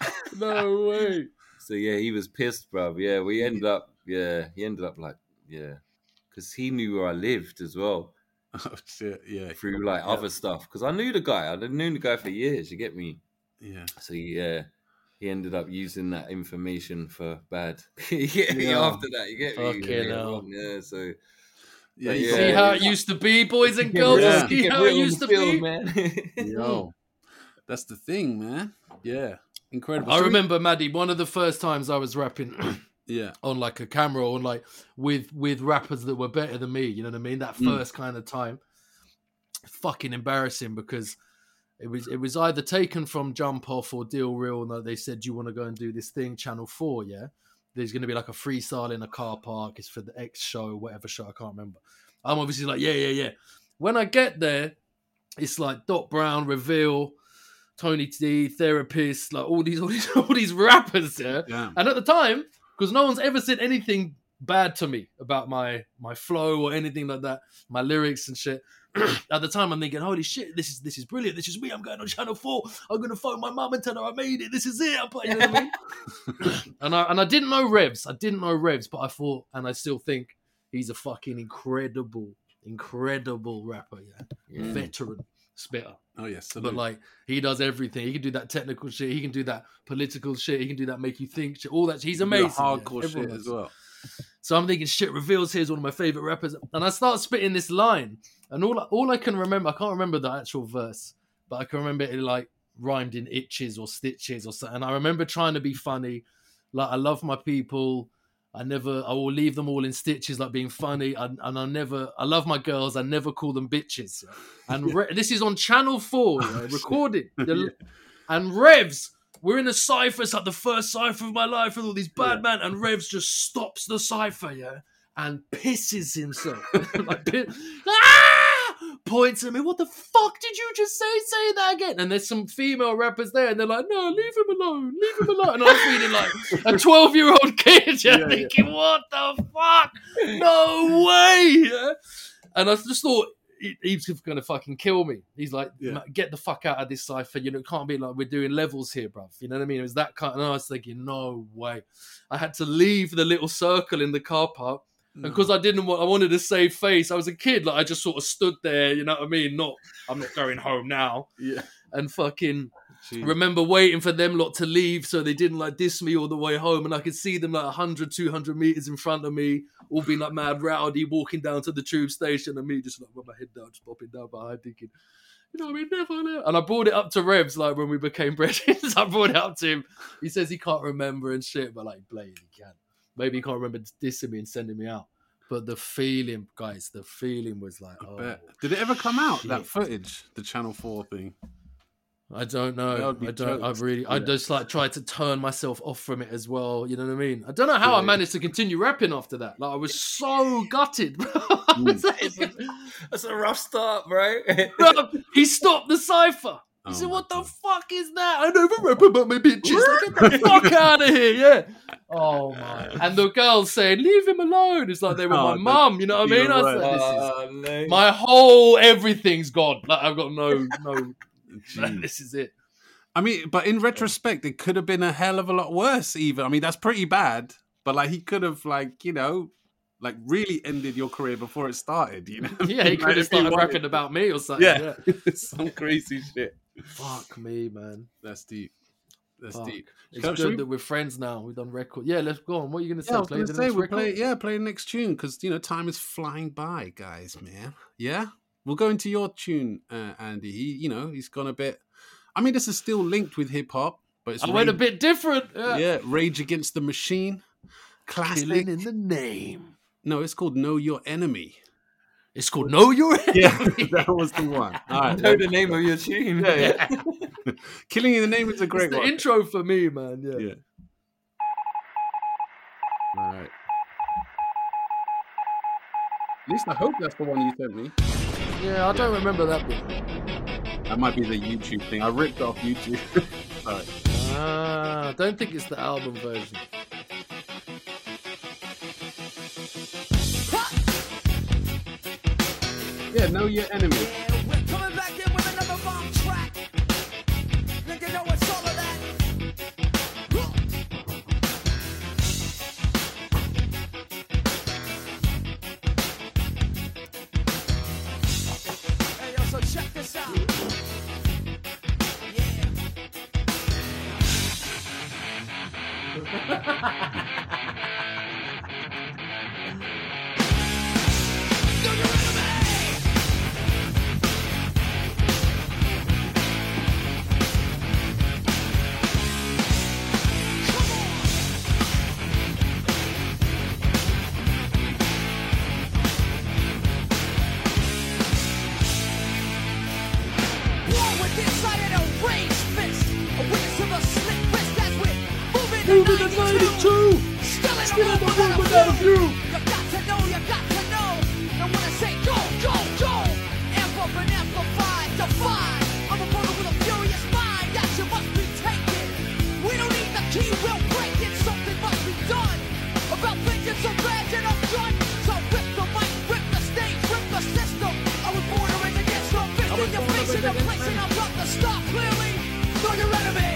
No way. So yeah, he was pissed, bro. Yeah, we ended up, yeah, he ended up like, yeah. Because he knew where I lived as well Oh shit. Yeah. through like Yeah. other stuff. Because I knew the guy. I'd known the guy for years, you get me? Yeah. So yeah, he ended up using that information for bad. yeah, Yeah. after that, you get me? Fucking yeah, hell. yeah, so Yeah. But You yeah. See got- how it used to be, boys and girls? Yeah. See Get how real it on used the to field, be? man. Yo. That's the thing, man. Yeah. Incredible. I So we- remember, Maddie, one of the first times I was rapping, Yeah. on like a camera or like with with rappers that were better than me. You know what I mean? That first mm. kind of time, fucking embarrassing because it was it was either taken from Jump Off or Deal Real. And they said, "You want to go and do this thing, Channel Four? Yeah, there's going to be like a freestyle in a car park. It's for the X show, whatever show, I can't remember." I'm obviously like, yeah, yeah, yeah. When I get there, it's like Doc Brown, Reveal, Tony T, Therapist, like all these, all these, all these rappers. Yeah, yeah. And at the time, because no one's ever said anything bad to me about my my flow or anything like that, my lyrics and shit. At the time, I'm thinking, holy shit, this is this is brilliant. This is me. I'm going on Channel Four. I'm gonna phone my mum and tell her I made it. This is it. I'm putting, you know what I mean? and I and I didn't know Revs. I didn't know Revs, but I thought, and I still think he's a fucking incredible, incredible rapper. Yeah, yeah. Veteran spitter. Oh yes, but like he does everything. He can do that technical shit. He can do that political shit. He can do that make you think shit. All that. He's amazing. Hardcore yeah. shit as well. So I'm thinking, shit, Reveals here is one of my favorite rappers, and I start spitting this line, and all all I can remember, I can't remember the actual verse, but I can remember it like rhymed in itches or stitches or something. And I remember trying to be funny, like I love my people. I never, I will leave them all in stitches, like being funny. And, and I never, I love my girls. I never call them bitches. And Re- this is on Channel Four, yeah, recorded. The, yeah. And Revs, we're in a cipher. It's like the first cipher of my life with all these bad yeah. men. And Revs just stops the cipher, yeah, and pisses himself. like, ah! Points at me. What the fuck did you just say? Say that again. And there's some female rappers there, and they're like, "No, leave him alone. Leave him alone." And I'm feeling like a twelve-year-old kid, yeah, yeah, thinking, yeah. "What the fuck? No way!" Yeah? And I just thought he, he's gonna fucking kill me. He's like, yeah. "Get the fuck out of this cipher. You know, it can't be like we're doing levels here, bruv." You know what I mean? It was that kind. And I was thinking, "No way." I had to leave the little circle in the car park. And because I didn't want, I wanted to save face. I was a kid, like I just sort of stood there, you know what I mean? Not, I'm not going home now. Yeah. And fucking Jeez. remember waiting for them lot to leave so they didn't like diss me all the way home. And I could see them like one hundred, two hundred meters in front of me, all being like mad rowdy, walking down to the tube station, and me just like with my head down, just popping down behind, thinking, you know what I mean? Never, never. And I brought it up to Revs, like when we became brethren. I brought it up to him. He says he can't remember and shit, but like, blatantly he can. Maybe he can't remember dissing me and sending me out. But the feeling, guys, the feeling was like, oh. Did it ever come out, shit. that footage, the Channel four thing? I don't know. I don't, I've really, yeah. I just like tried to turn myself off from it as well. You know what I mean? I don't know how yeah. I managed to continue rapping after that. Like, I was so gutted, bro. Mm. That's, a, that's a rough start, bro. Bro, he stopped the cipher. He oh said, "What the God. fuck is that? I never rap about my bitches. Like, get the fuck out of here, yeah." Oh my! And the girls saying, "Leave him alone." It's like they were oh, my mum. You know what I mean? I was like, oh, this is, my whole everything's gone. Like I've got no, no. This is it. I mean, but in retrospect, it could have been a hell of a lot worse. Even I mean, that's pretty bad. But like, he could have, like, you know, like really ended your career before it started. You know? Yeah, he could have started rapping about me or something. Yeah, yeah. Some crazy shit. Fuck me, man. That's deep. That's Fuck. deep. It's Can, good we... that we're friends now. We've done record. Yeah, let's go on. What are you going to say? Yeah, I was play gonna the say next we'll record? play, yeah, play the next tune because, you know, time is flying by, guys, man. Yeah? We'll go into your tune, uh, Andy. He, you know, he's gone a bit... I mean, this is still linked with hip-hop, but it's... I went a bit different. Yeah. yeah, Rage Against the Machine. Classic. Killing in the Name. No, it's called Know Your Enemy. It's called Know Your Enemy. Yeah, that was the one. All right, know the name of your tune. Yeah, yeah. Killing in the Name is a great it's the one. intro for me, man. Yeah. Yeah. All right. At least I hope that's the one you sent me. Yeah, I don't remember that bit. That might be the YouTube thing. I ripped off YouTube. Sorry. Ah, I don't think it's the album version. Yeah, Know Your Enemy. Yeah, we're coming back in with another bomb track. Nigga, know what's all of that? Hey, yo, so check this out. ninety-two. Still in Still a in the room room without without a a view. view. You got to know, you got to know. And when I say go, go, go, amp up and amplify, defy. I'm a brother with a furious mind that you must be taken. We don't need the key, we'll break it. Something must be done about vengeance of rage and of gun. So rip the mic, rip the stage, rip the system. I was bordering against your fist in your face in a place and I'm about to stop clearly. Know your enemy.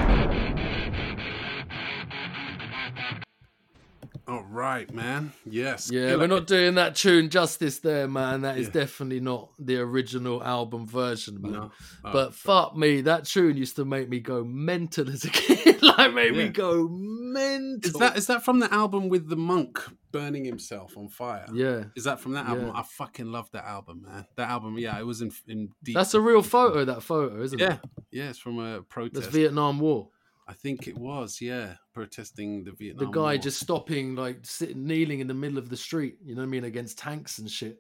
All right, man. Yes. Yeah, Killer. we're not doing that tune justice there, man. That is Yeah. definitely not the original album version, man. No. Oh, But fuck me, that tune used to make me go mental as a kid. Like, made me Yeah. go mental. Is that is that from the album with the monk burning himself on fire? Yeah. Is that from that album? Yeah. I fucking love that album, man. That album, yeah, it was in in deep. That's a real photo, that photo, isn't yeah, it? yeah. It's from a protest. That's Vietnam War. I think it was, yeah, protesting the The Vietnam. guy War. just stopping, like sitting, kneeling in the middle of the street, you know what I mean, against tanks and shit.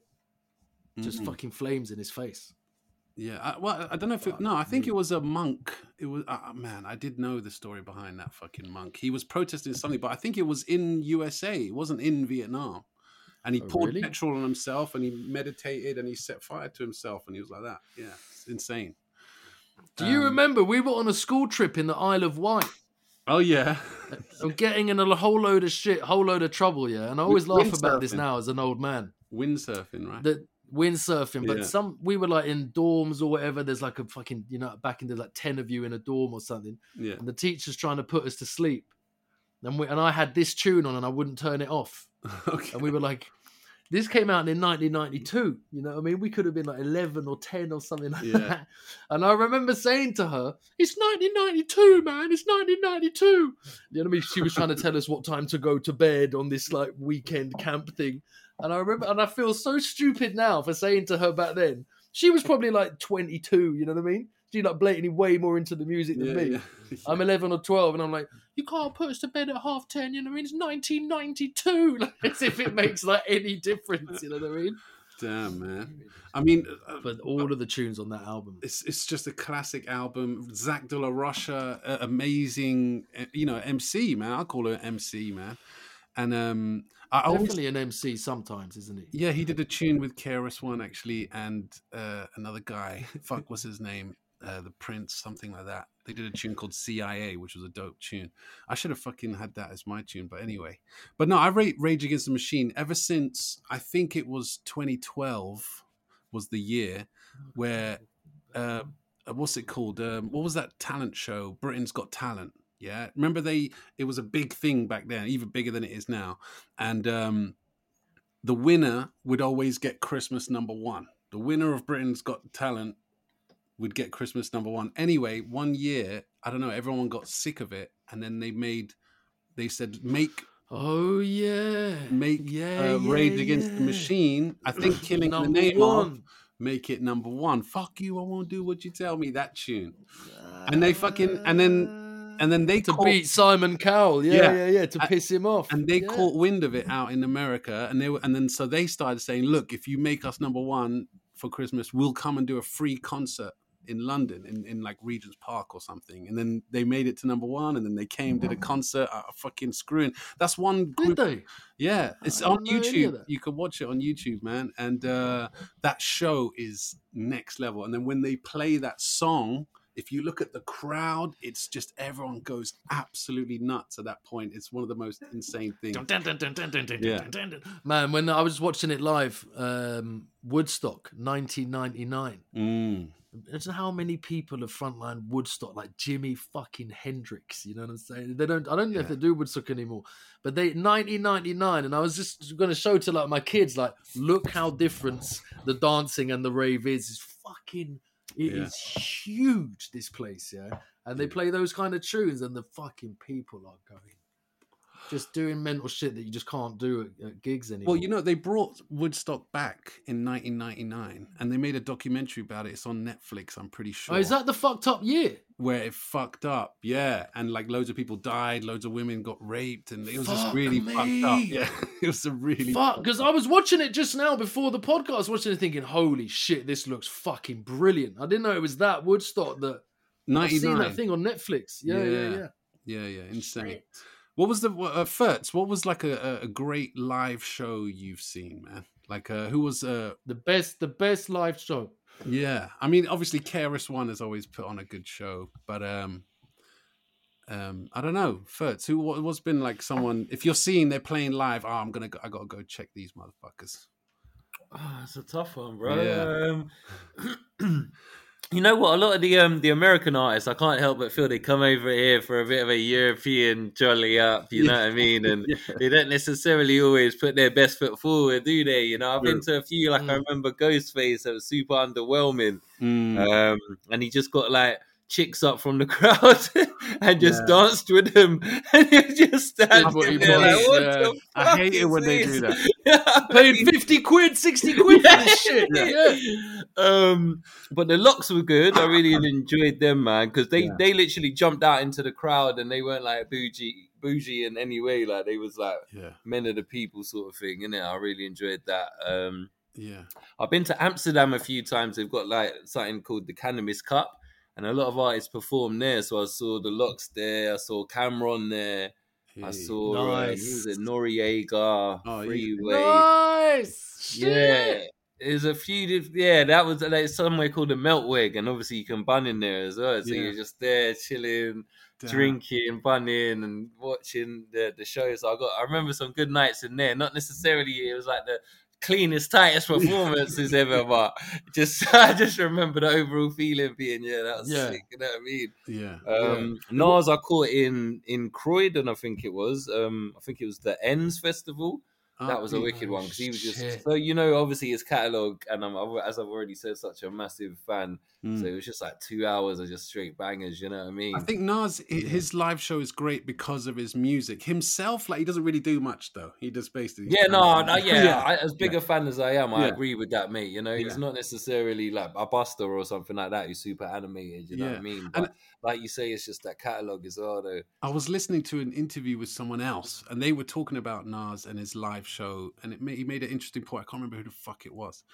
Just Mhm. fucking flames in his face. Yeah, I, well, I don't know if it, no, I think it was a monk. It was uh, man, I did know the story behind that fucking monk. He was protesting something, but I think it was in U S A. It wasn't in Vietnam. And he Oh, poured really? petrol on himself, and he meditated, and he set fire to himself, and he was like that. Yeah, it's insane. Do you Um, remember we were on a school trip in the Isle of Wight? Oh yeah, I'm getting in a whole load of shit, whole load of trouble, yeah. And I always laugh about this Windsurfing. now as an old man. windsurfing, right? The windsurfing, but Yeah. some we were like in dorms or whatever. There's like a fucking, you know, back in the like ten of you in a dorm or something, yeah. and the teacher's trying to put us to sleep. And we and I had this tune on and I wouldn't turn it off. Okay. And we were like, this came out in nineteen ninety-two. You know what I mean? We could have been like eleven or ten or something like Yeah. that. And I remember saying to her, it's nineteen ninety-two, man. It's nineteen ninety-two. You know what I mean? She was trying to tell us what time to go to bed on this like weekend camp thing. And I remember, and I feel so stupid now for saying to her back then, she was probably like twenty-two. You know what I mean? She like blatantly way more into the music than Yeah, me. yeah. I'm eleven or twelve, and I'm like, you can't put us to bed at half ten, you know what I mean? It's nineteen ninety-two. Like, as if it makes like any difference, you know what I mean? Damn, man. I mean, uh, But all of the tunes on that album. it's it's just a classic album. Zach De La Rocha, uh, amazing, uh, you know, M C, man. I'll call her M C, man. And um, I always, Definitely an M C sometimes, isn't he? yeah, he did a tune with K R S One actually, and uh, another guy. Fuck, what's his name? Uh, the Prince, something like that. They did a tune called C I A, which was a dope tune. I should have fucking had that as my tune, but anyway. But no, I rate Rage Against the Machine ever since I think it was twenty twelve was the year where uh, what's it called? Um, what was that talent show? Britain's Got Talent. Yeah, remember they? It was a big thing back then, even bigger than it is now. And um, the winner would always get Christmas number one. The winner of Britain's Got Talent would get Christmas number one. Anyway, one year, I don't know, everyone got sick of it, and then they made, they said, make Oh, yeah. make yeah, uh, Rage yeah, Against the yeah. Machine. I think Killing the Number Name Off, one. make it number one. Fuck you, I won't do what you tell me. That tune, and they fucking and then and then they To caught, beat Simon Cowell. Yeah, Yeah. yeah, yeah. To I- piss him off. and they yeah. caught wind of it out in America, and they were, and then so they started saying, look, if you make us number one for Christmas, we'll come and do a free concert in London, in, in like Regent's Park or something. And then they made it to number one, and then they came, did a concert, uh, fucking screwing. That's one Did group. they? Yeah, it's I on didn't know any of YouTube. that. You can watch it on YouTube, man. And uh, that show is next level. And then when they play that song, if you look at the crowd, it's just everyone goes absolutely nuts at that point. It's one of the most insane things. Dun, dun, dun, dun, dun, dun, dun, Yeah. dun, dun, dun. Man, when I was watching it live, um, Woodstock, nineteen ninety-nine. Mm. Imagine how many people have frontline Woodstock, like Jimi fucking Hendrix. You know what I'm saying? They don't. I don't know if Yeah. they do Woodstock anymore, but they nineteen ninety-nine, and I was just going to show to like my kids, like, look how different the dancing and the rave is. It's fucking. It is Yeah. huge. This place, yeah, and they play those kind of tunes, and the fucking people are going, just doing mental shit that you just can't do at, at gigs anymore. Well, you know, they brought Woodstock back in nineteen ninety-nine, and they made a documentary about it. It's on Netflix, I'm pretty sure. oh, is that the fucked up year? Where it fucked up, yeah, and like loads of people died, loads of women got raped, and it was just Fuck really me. fucked up. Yeah, it was a really Fuck, fucked because up. I was watching it just now before the podcast, watching it thinking, holy shit, this looks fucking brilliant. I didn't know it was that Woodstock that I've seen ninety-nine. that thing on Netflix. Yeah, yeah, yeah. Yeah, yeah, insane. What was the uh, Furtz? What was like a, a great live show you've seen, man? Like, uh, who was? Uh, The best, the best live show. yeah, I mean, obviously, K R S One has always put on a good show, but um, um, I don't know, Furtz. Who what, what's been like someone? If you're seeing they're playing live, oh, I'm gonna, go, I gotta go check these motherfuckers. Oh, it's a tough one, bro. Yeah. Um, you know what? A lot of the um the American artists, I can't help but feel they come over here for a bit of a European jolly up. You know what I mean? And Yeah. they don't necessarily always put their best foot forward, do they? You know, I've been to a few. Like I Mm. remember Ghostface, that was super underwhelming. Mm. Um, and he just got like chicks up from the crowd and just Yeah. danced with them, and he was just standing what he there was, like, what yeah. the I fuck hate it is when they do this? that. Paid fifty quid, sixty quid for this shit. Yeah. Um, but the Locks were good. I really enjoyed them, man, because they, Yeah. they literally jumped out into the crowd and they weren't like bougie bougie in any way. Like they was like Yeah, men of the people sort of thing, innit? I really enjoyed that. Um, yeah. I've been to Amsterdam a few times. They've got like something called the Cannabis Cup, and a lot of artists perform there. So I saw the Locks there. I saw Cameron there. I Hey. saw uh, who Nice. was it? Noriega, Oh, yeah. Freeway. Nice. Yeah, Shit. there's a few. Diff- yeah, that was like somewhere called the Meltweg, and obviously you can bun in there as well. So Yeah. you're just there chilling, Damn. drinking, bunning, and watching the the shows. So I got. I remember some good nights in there. Not necessarily it was like the cleanest, tightest performances ever, but just I just remember the overall feeling being yeah, that was Yeah. sick. You know what I mean? Yeah. Um, Nas I caught in in Croydon, I think it was. Um, I think it was the Ends Festival. That was a Oh, wicked one because he was just shit. so you know obviously his catalog, and I'm as I've already said, such a massive fan. Mm. So it was just like two hours of just straight bangers. You know what I mean? I think Nas, hi- his live show is great because of his music. Himself, like he doesn't really do much though. He just basically Yeah, no, no, yeah. Yeah. I, as big a fan as I am, I Yeah. agree with that, mate. You know, he's Yeah. not necessarily like a Buster or something like that. He's super animated. You know what Yeah. I mean? And- But like you say, it's just that catalog as well, though. I was listening to an interview with someone else, and they were talking about Nas and his live show, and it made, he made an interesting point. I can't remember who the fuck it was,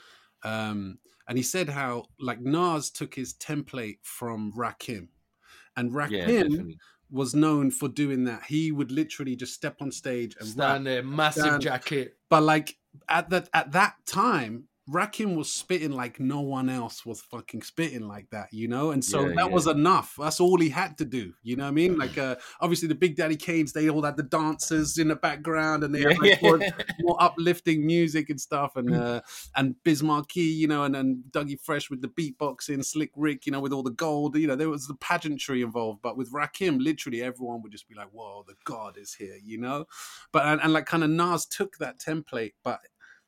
um, and he said how like Nas took his template from Rakim, and Yeah, Rakim definitely. was known for doing that. He would literally just step on stage and rap. Stand there, massive Stand- jacket. But like at that at that time, Rakim was spitting like no one else was fucking spitting like that, you know? And so Yeah, that yeah. was enough. That's all he had to do. You know what I mean? Like uh, obviously the Big Daddy Kanes, they all had the dancers in the background and they had like more, more uplifting music and stuff. And uh, and Biz Markie, you know, and then Dougie Fresh with the beatboxing, Slick Rick, you know, with all the gold, you know, there was the pageantry involved. But with Rakim, literally everyone would just be like, whoa, the God is here, you know? But and, and like kind of Nas took that template, but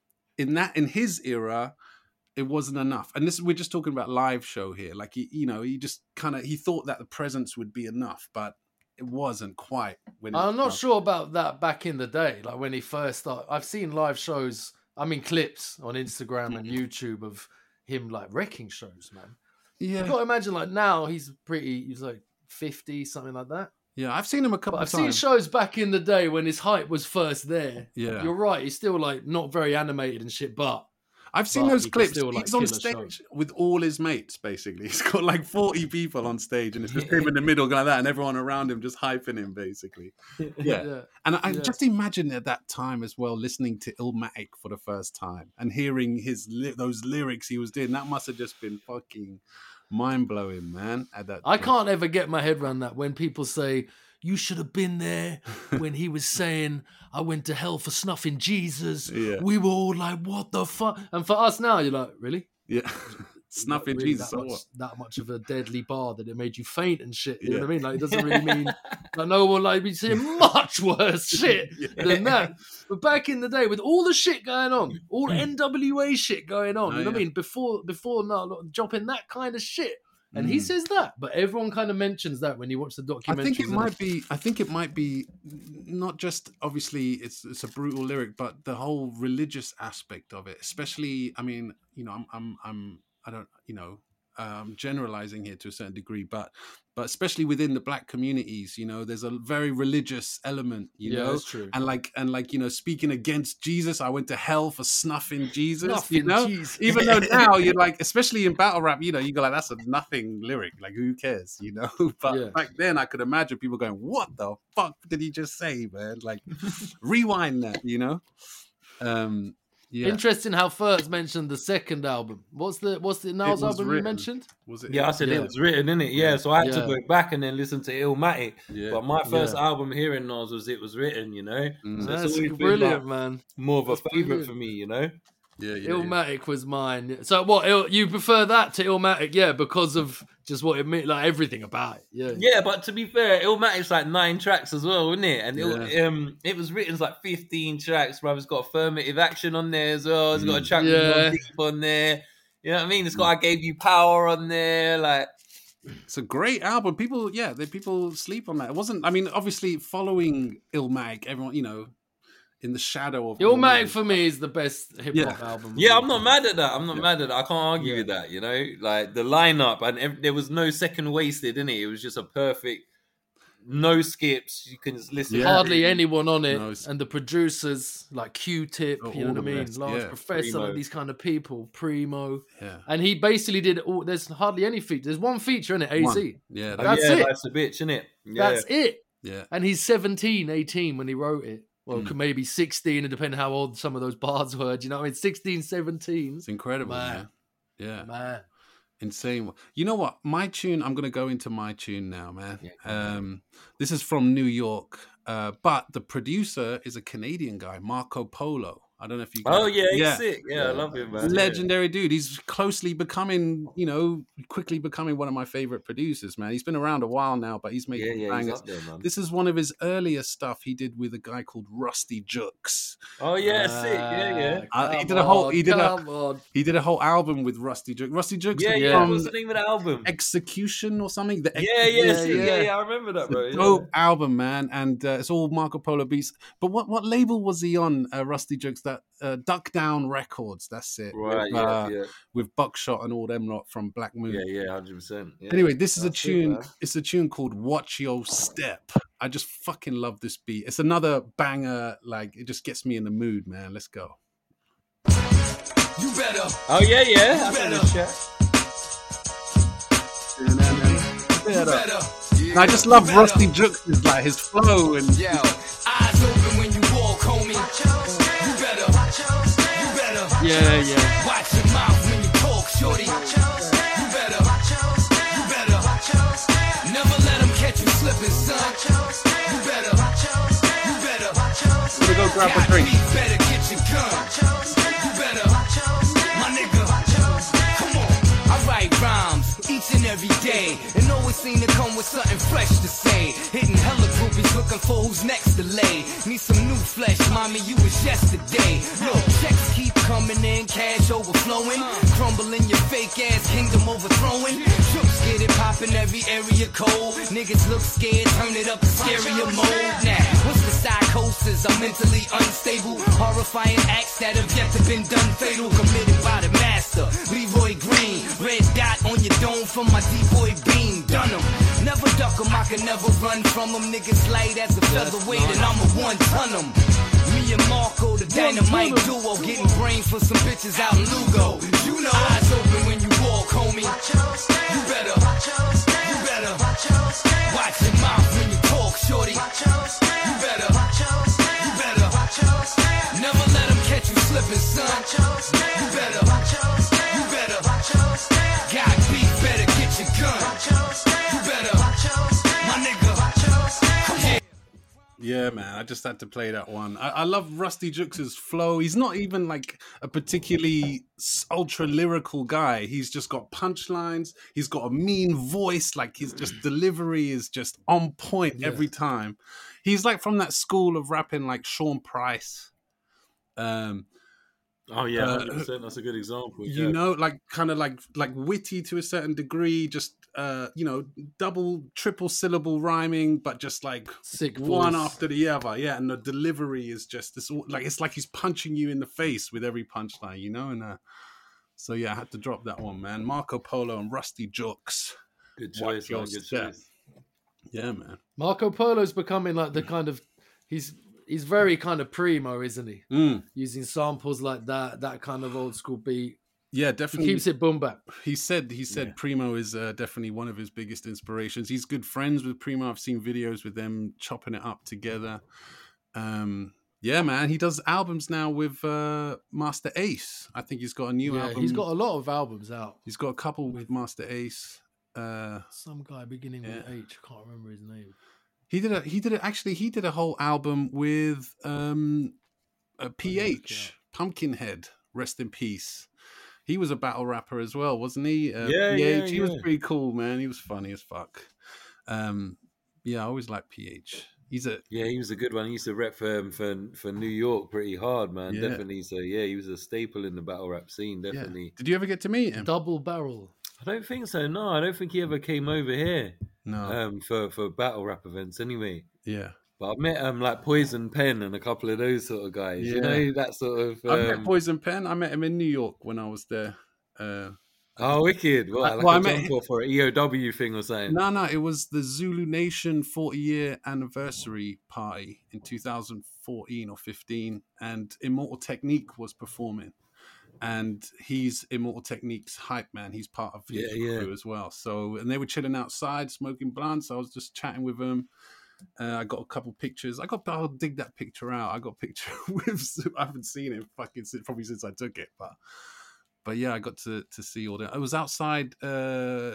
in that in his era it wasn't enough. And this we're just talking about live show here, like he, you know, he just kind of he thought that the presence would be enough, but it wasn't quite when I'm not sure about that back in the day, like when he first started. I've seen live shows, I mean clips on Instagram and YouTube of him like wrecking shows, man. yeah You gotta imagine like now he's pretty he's like fifty, something like that. yeah I've seen him a couple But I've of seen times. shows back in the day when his hype was first there. Yeah. You're right, he's still like not very animated and shit, but I've seen but those he can clips. still, like, He's on kill a stage show. with all his mates, basically. He's got like forty people on stage, and it's just him in the middle like that, and everyone around him just hyping him, basically. Yeah. yeah. And I Yeah. just imagine at that time as well, listening to Illmatic for the first time and hearing his li- those lyrics he was doing. That must have just been fucking mind blowing, man. At that, I point. can't ever get my head around that when people say you should have been there when he was saying I went to hell for snuffing Jesus. Yeah. We were all like, what the fuck? And for us now, you're like, really? Yeah, Not snuffing really Jesus. that Or much, what? that much of a deadly bar that it made you faint and shit. You Yeah. know what I mean? Like it doesn't really mean like no one like be seeing much worse shit than that. But back in the day, with all the shit going on, all N W A shit going on, Oh, you know what I yeah. mean? Before before now, look, dropping that kind of shit. And he Mm. says that, but everyone kind of mentions that when you watch the I documentary. think it might be. I think it might be not just obviously it's it's a brutal lyric, but the whole religious aspect of it. Especially, I mean, you know, I'm I'm I'm I don't, you know, um, generalizing here to a certain degree, but but especially within the black communities, you know, there's a very religious element, you Yeah, know, that's true. and like and like you know, speaking against Jesus, I went to hell for snuffing Jesus, Snuffing you know, Jesus. even though now you're like, especially in battle rap, you know, you go like, that's a nothing lyric, like who cares, you know? But Yeah. back then, I could imagine people going, "What the fuck did he just say, man?" Like, rewind that, you know. Um, yeah, Interesting how Furtz mentioned the second album. What's the what's the Niles was album you written. mentioned? was it? Yeah, I said Yeah. it was written, innit? Yeah, so I had Yeah. to go back and then listen to Illmatic. Yeah. But my first Yeah. album hearing Nas was It Was Written, you know? Mm. So it's That's always been, brilliant, like, man. more of a That's favourite brilliant. for me, you know? Yeah, yeah, yeah. Illmatic was mine. So what? Il- you prefer that to Illmatic? Yeah, because of just what it meant, like everything about it. Yeah. Yeah, but to be fair, Illmatic's like nine tracks as well, isn't it? And Yeah. it, um, it was written as like fifteen tracks, bro. It's got affirmative action on there as well. It's got a track with Yeah. Mobb Deep on there. You know what I mean? It's got I Gave You Power on there. Like, It's a great album. People, yeah, they people sleep on that. It wasn't. I mean, obviously, following Illmatic, everyone, you know, in the shadow of Illmatic for me is the best hip hop Yeah. album. yeah, I'm not mad at that. I'm not Yeah. mad at that. I can't argue Yeah. with that, you know? Like, the lineup, and ev- there was no second wasted, in it? It was just a perfect, no skips. You can just listen. Yeah. to Hardly it. anyone on it, No, it's- and the producers like Q-Tip, Oh, you know all what I the mean, best, Lance yeah. Professor, Primo. like these kind of people, Primo, Yeah, and he basically did all. There's hardly any feature. There's one feature in it, A Z. One. yeah, Oh, That's yeah, it. That's a bitch, innit? Yeah. That's it. yeah. And he's seventeen, eighteen when he wrote it. Well, Mm. could maybe sixteen, and depending how old some of those bars were. Do you know what I mean? sixteen, seventeen. It's incredible, Man. man. Yeah, Man. insane. You know what? My tune. I'm gonna go into my tune now, man. Yeah. Um, this is from New York, uh, but the producer is a Canadian guy, Marco Polo. I don't know if you. Oh, yeah, he's yeah. sick. Yeah, I love him, man. Legendary dude. He's closely becoming, you know, quickly becoming one of my favorite producers, man. He's been around a while now, but he's Yeah, making yeah, he's bangers. up there, man. This is one of his earlier stuff he did with a guy called Rusty Jux. Oh, yeah, sick. Yeah, yeah. Uh, he Come did a whole- on, he did a- come on. He did a whole album with Rusty Jux. Rusty Jux Yeah, is yeah. from What's the name of the album? Execution or something. The Ex- Yeah, yeah, Yeah, sick. yeah. yeah, yeah. I remember that, bro. It's a Yeah. dope album, man, and uh, it's all Marco Polo beats. But what what label was he on? Uh, Rusty Jux, that uh, Duck Down Records. That's it. Right, with, yeah, uh, yeah. with Buckshot and all them lot from Black Moon. Yeah, yeah, one hundred percent. Yeah. Anyway, this is a That's it, tune. man. It's a tune called "Watch Your Step." I just fucking love this beat. It's another banger. Like it just gets me in the mood, man. Let's go. You better, Oh, yeah, yeah. I better. know this shit. you better. And I just love Rusty Jux's like his flow and Yo, eyes open when you walk, homie. You better, you better. Yeah, yeah. Watch your mouth when you talk, shorty. You better, you better. Never let them catch you slipping, son. You better, you better. I'm gonna go grab a Got drink. beef, better get your gun. You better, my nigga. Come on, I write rhymes each and every day, and always seem to come with something fresh to say. Hitting hella groupies looking for who's next to lay. Need some new flesh, mommy, you was yesterday. Look, checks keep coming in, cash overflowing, crumbling your fake ass kingdom overthrowing. Troops get it popping every area code. Niggas look scared, turn it up to stereo mode. Now, what's the psychosis? I'm mentally unstable. Horrifying acts that have yet to been done fatal, committed by the master. Leroy Green, red dot on your dome from my D-boy beam. Done 'em. Never duck 'em, I can never run from 'em. Niggas light as a featherweight and I'm a one-ton 'em. Me and Marco, the dynamite duo, getting brains for some bitches out in Lugo. You know, eyes open when you walk, homie. You better, you better. Watch your mouth when you talk, shorty. You better, you better. Never let them catch you slipping, son. You better, you better. Got beef, better get your gun. You better, my nigga. Come on. Yeah, man. I just had to play that one. I, I love Rusty Jux's flow. He's not even like a particularly ultra lyrical guy. He's just got punchlines. He's got a mean voice. Like his just delivery is just on point every time. He's like from that school of rapping, like Sean Price. Um, Oh, yeah, Uh, one hundred percent. That's a good example. you yeah. know, like kind of like like witty to a certain degree. Just uh, you know, double, triple syllable rhyming, but just like Sick one voice. after the other. Yeah, and the delivery is just this like it's like he's punching you in the face with every punchline, you know. And uh, So yeah, I had to drop that one, man. Marco Polo and Rusty Jux. Good Watch choice, your man. Good step. choice. Yeah, man. Marco Polo's becoming like the kind of he's he's very kind of primo, isn't he? Mm. Using samples like that, that kind of old school beat. Yeah, He definitely. keeps it boom bap. He said he said Yeah. Primo is uh, definitely one of his biggest inspirations. He's good friends with Primo. I've seen videos with them chopping it up together. Um, yeah, man. He does albums now with uh, Master Ace. I think he's got a new Yeah, album. he's got a lot of albums out. He's got a couple with Master Ace. Uh, Some guy beginning with Yeah. H. I can't remember his name. he did a he did a, actually he did a whole album with um, a P H Pumpkinhead. Rest in peace. He was a battle rapper as well, wasn't he? Uh, Yeah, P H. yeah, He was yeah. pretty cool, man. He was funny as fuck. Um, yeah, I always like P H. He's a Yeah, he was a good one. He used to rep for um, for for New York pretty hard, man. Yeah. Definitely. So yeah, he was a staple in the battle rap scene. yeah. Definitely. Did you ever get to meet him? Double Barrel. I don't think so. No, I don't think he ever came over here No. um, for for battle rap events. Anyway, yeah. but I met um like Poison Pen and a couple of those sort of guys. You Yeah. know that sort of. I met Um, Poison Pen. I met him in New York when I was there. Uh, oh, wicked! What, I- like well, I a met jump off or an E O W thing or something. no, no, it was the Zulu Nation forty year anniversary party in two thousand fourteen or fifteen, and Immortal Technique was performing. And he's Immortal Technique's hype man. He's part of his Yeah, yeah. crew as well. So, and they were chilling outside, smoking blunts. I was just chatting with them. Uh, I got a couple pictures. I got. I'll dig that picture out. I got a picture with. I haven't seen it fucking since, probably since I took it, but but yeah, I got to to see all that. I was outside uh,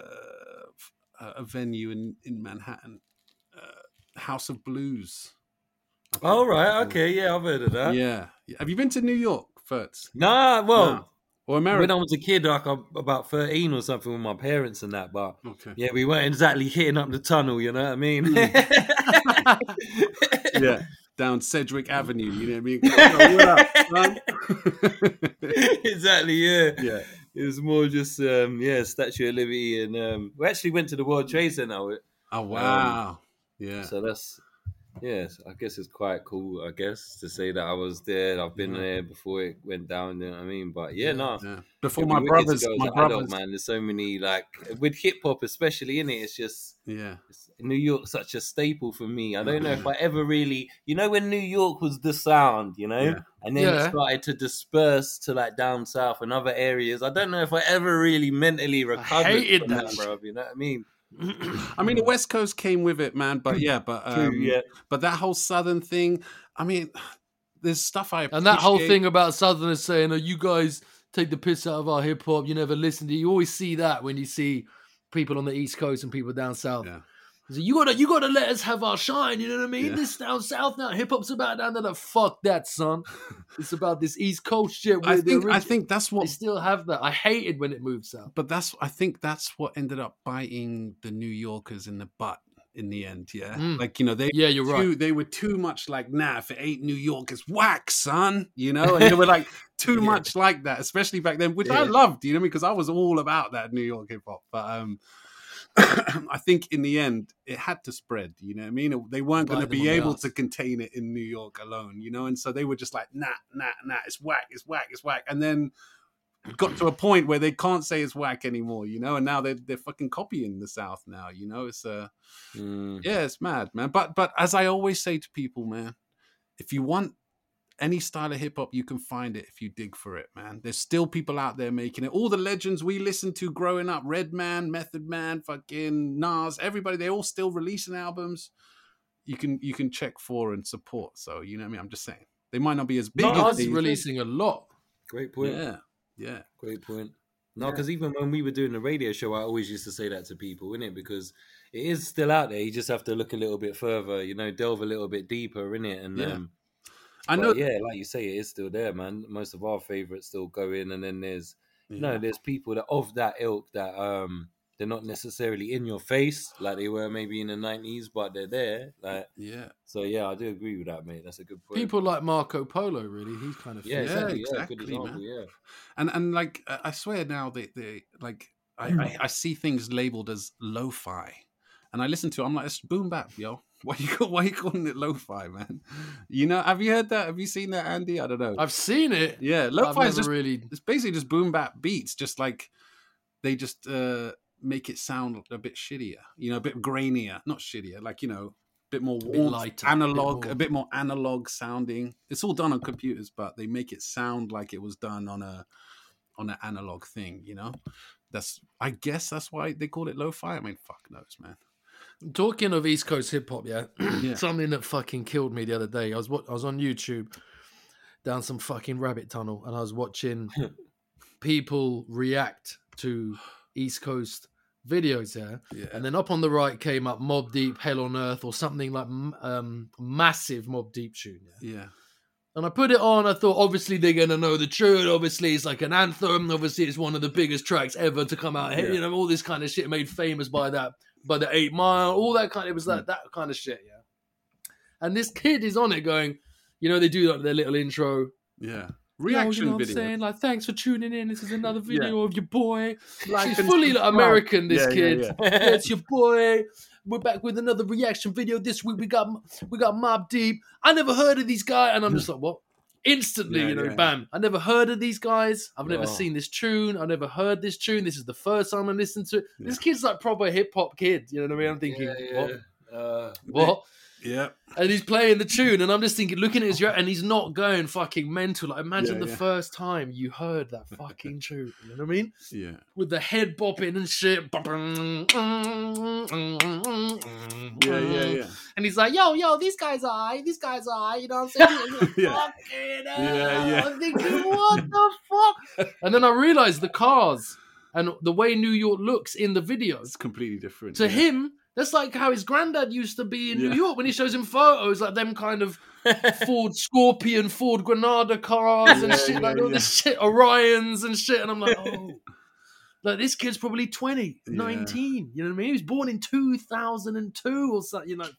uh, a venue in in Manhattan, uh, House of Blues. I think Oh it's right, called. okay, yeah, I've heard of that. Yeah. Have you been to New York, Furtz? Nah, well, No. Or America? when I was a kid, like I'm about thirteen or something with my parents and that, but Okay. yeah, we weren't exactly hitting up the tunnel, you know what I mean? Yeah. Down Sedgwick Avenue. You know what I mean? Oh, what up, son? exactly, yeah. Yeah. It was more just, um, yeah, Statue of Liberty, and um, we actually went to the World Trade Center. Oh wow. Yeah. So that's, yeah, I guess it's quite cool, I guess, to say that I was there. I've been Yeah. there before it went down, you know what I mean? But yeah, no. Yeah. Before It'd be my wicked brothers, to go as my an adult, brothers, man. There's so many, like, with hip hop, especially in it, it's just, yeah, it's, New York's such a staple for me. I don't know if I ever really, you know, when New York was the sound, you know, Yeah. and then Yeah. it started to disperse to like down south and other areas. I don't know if I ever really mentally recovered hated from that that, bro. You know what I mean? I mean, the West Coast came with it, man. But yeah, but um, True, yeah. but that whole Southern thing. I mean, there's stuff I And that whole appreciate. thing about Southerners saying, "Oh, you guys take the piss out of our hip hop. You never listen to." You always see that when you see people on the East Coast and people down south. Yeah. So you gotta, you gotta let us have our shine. You know what I mean? Yeah. This down south now, hip hop's about down there. Fuck that, son. It's about this East Coast shit. I where the think I origi- think that's they what. still have that. I hated when it moved south. But that's I think that's what ended up biting the New Yorkers in the butt in the end. Yeah, Mm. like you know they Yeah, you're too, right. they were too much like, nah, if it ain't New York, it's whack, son. You know, and they were like too Yeah. much like that, especially back then, which I Yeah. loved. You know, because I was all about that New York hip hop. But um, I think in the end, it had to spread. You know what I mean? They weren't going to Bite them be on the able ass. to contain it in New York alone. You know, and so they were just like, nah, nah, nah, it's whack, it's whack, it's whack, and then got to a point where they can't say it's whack anymore, you know, and now they're they're fucking copying the South now, you know. It's uh Mm. yeah, it's mad, man. But but as I always say to people, man, if you want any style of hip hop, you can find it if you dig for it, man. There's still people out there making it. All the legends we listened to growing up, Redman, Method Man, fucking Nas, everybody, they all still releasing albums. You can you can check for and support. So you know what I mean? I'm just saying. They might not be as big Nas as is these. releasing a lot. Great point. Yeah. Yeah. Great point. No, Yeah. because even when we were doing the radio show, I always used to say that to people, innit? Because it is still out there. You just have to look a little bit further, you know, delve a little bit deeper, innit? And Yeah. um, I but know yeah, like you say, it is still there, man. Most of our favorites still go in, and then there's Yeah. no, there's people that of that ilk that um they're not necessarily in your face like they were maybe in the nineties, but they're there. Like Yeah. so, yeah, I do agree with that, mate. That's a good point. People like Marco Polo, really. He's kind of yeah, Yeah, exactly, yeah, exactly, good example, man. yeah. And and like I I swear now they they like I, I I see things labeled as lo-fi, and I listen to it, I'm like, it's boom bap, yo. Why you call, why you calling it lo-fi, man? You know, have you heard that? Have you seen that, Andy? I don't know. I've seen it. yeah, but I've lo-fi is never just really. it's basically just boom bap beats, just like they just uh, make it sound a bit shittier, you know, a bit grainier, not shittier, like you know, a bit more bit warmth, lighter, a bit analog, more- a bit more analog sounding. It's all done on computers, but they make it sound like it was done on a on an analog thing, you know. That's I guess that's why they call it lo-fi. I mean, fuck knows, man. Talking of East Coast hip hop, yeah, Yeah. something that fucking killed me the other day. I was wa- I was on YouTube down some fucking rabbit tunnel, and I was watching people react to East Coast videos, yeah. Yeah. And then up on the right came up Mobb Deep, Hell on Earth, or something like m- um, massive Mobb Deep tune. Yeah? Yeah. And I put it on. I thought, obviously they're gonna know the tune. Obviously, it's like an anthem. Obviously, it's one of the biggest tracks ever to come out. Yeah. You know, all this kind of shit made famous by that, by the Eight Mile, all that kind. It was Hmm. like that kind of shit, yeah. And this kid is on it, going, you know, they do like their little intro. Yeah. Yo, Reaction you know what I'm video. saying? Like, thanks for tuning in. This is another video of your boy. Like She's and fully like, subscribe. American, this Yeah, yeah, kid. yeah. Yeah, it's your boy. We're back with another reaction video. This week we got we got Mobb Deep. I never heard of these guys, and I'm just like, what? Instantly, Yeah, you know, yeah. bam. I never heard of these guys. I've never Oh. seen this tune. I've never heard this tune. This is the first time I'm listening to it. This kid's like proper hip hop kid. You know what I mean? I'm thinking, Yeah, yeah. what? Uh, What? Yeah. And he's playing the tune, and I'm just thinking, looking at his reaction, and he's not going fucking mental. Like, imagine Yeah, the yeah. first time you heard that fucking tune. You know what I mean? Yeah. With the head bopping and shit. Yeah, yeah, yeah. And he's like, yo, yo, these guys are aight, these guys are aight, you know what I'm saying? Like, Yeah. fucking hell. Yeah, yeah. I'm thinking, what the fuck? And then I realized the cars and the way New York looks in the videos. It's completely different. To yeah. him, that's like how his granddad used to be in Yeah. New York when he shows him photos, like them kind of Ford Scorpion, Ford Granada cars and Yeah, shit, yeah, like all yeah. this shit, Orions and shit. And I'm like, oh. Like, this kid's probably twenty, Yeah. nineteen. You know what I mean? He was born in two thousand two or something. You're like,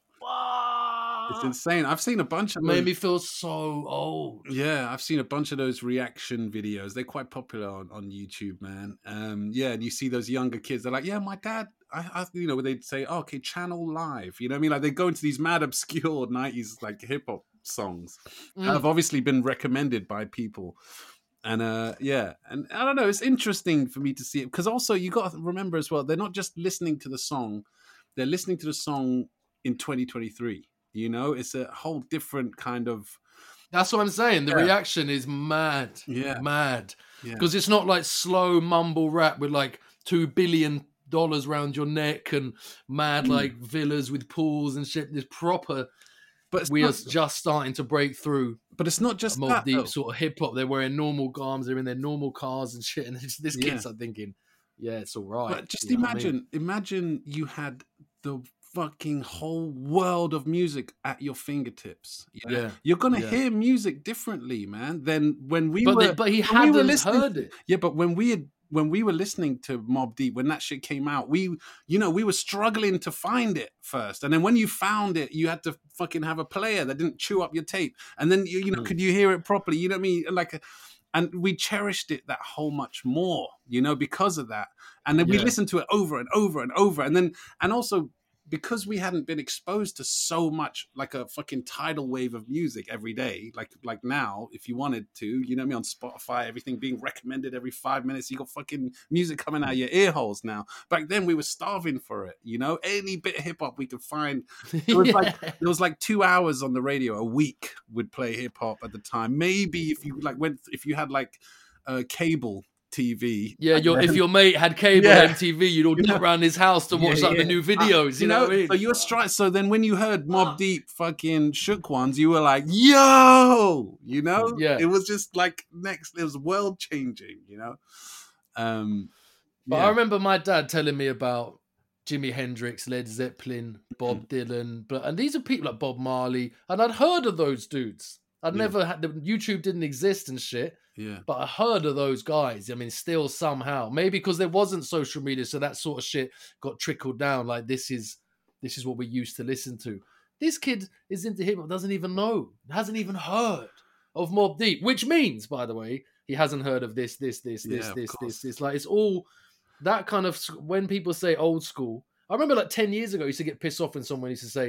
It's fuck. insane. I've seen a bunch of Made those. me feel so old. Yeah, I've seen a bunch of those reaction videos. They're quite popular on, on YouTube, man. Um, yeah, and you see those younger kids. They're like, "Yeah, my dad." I, I you know, they'd say, oh, "Okay, Channel Live." You know what I mean? Like they go into these mad obscure nineties like hip hop songs Mm. that have obviously been recommended by people. And uh, yeah, and I don't know. It's interesting for me to see it because also you got to remember as well. They're not just listening to the song; they're listening to the song in twenty twenty-three. You know, it's a whole different kind of That's what I'm saying. The Yeah. reaction is mad. Yeah. Mad. yeah. Because it's not like slow mumble rap with like two billion dollars round your neck and mad Mm. like villas with pools and shit. This proper. But it's We are not, just starting to break through but it's not just Mobb that. Deep though. sort of hip hop. They're wearing normal garms. They're in their normal cars and shit. And this, this Yeah. kid's like thinking, yeah, it's all right. But just You know what I imagine, mean? imagine you had the fucking whole world of music at your fingertips. you know? Yeah, You're gonna yeah. hear music differently, man, than when we But, were. they, but he when we were hadn't listening- heard it. Yeah, but when we had when we were listening to Mobb Deep, when that shit came out, we, you know, we were struggling to find it first, and then when you found it, you had to fucking have a player that didn't chew up your tape, and then you, you know, Mm. could you hear it properly? You know what I mean? Like, and we cherished it that whole much more, you know, because of that, and then we Yeah. listened to it over and over and over, and then and also. Because we hadn't been exposed to so much like a fucking tidal wave of music every day, like like now, if you wanted to, you know what I mean, on Spotify, everything being recommended every five minutes, you got fucking music coming out of your ear holes now. Back then we were starving for it, you know, any bit of hip hop we could find. It was like Yeah. there was like two hours on the radio a week would play hip hop at the time. Maybe if you like went if you had like uh, cable T V. Yeah, your, if then- your mate had cable Yeah. M T V, you'd all You know- dip around his house to watch Yeah, like yeah. the new Uh, videos. you, know, what I mean? So you were stri- So then, when you heard Mobb Deep, fucking Shook Ones, you were like, "Yo!" You know, Yeah. It was just like next. It was world changing. You know. Um, But yeah. I remember my dad telling me about Jimi Hendrix, Led Zeppelin, Mm. Bob Dylan, but and these are people like Bob Marley, and I'd heard of those dudes. I'd Yeah. never had the YouTube didn't exist and shit, yeah, but I heard of those guys. I mean, still somehow, maybe because there wasn't social media, so that sort of shit got trickled down. Like this is this is what we used to listen to. This kid is into hip hop, doesn't even know, hasn't even heard of Mobb Deep, which means, by the way, he hasn't heard of this, this, this, this, Yeah, of this, course. this, this. Like it's all that kind of when people say old school. I remember like ten years ago, I used to get pissed off when someone used to say,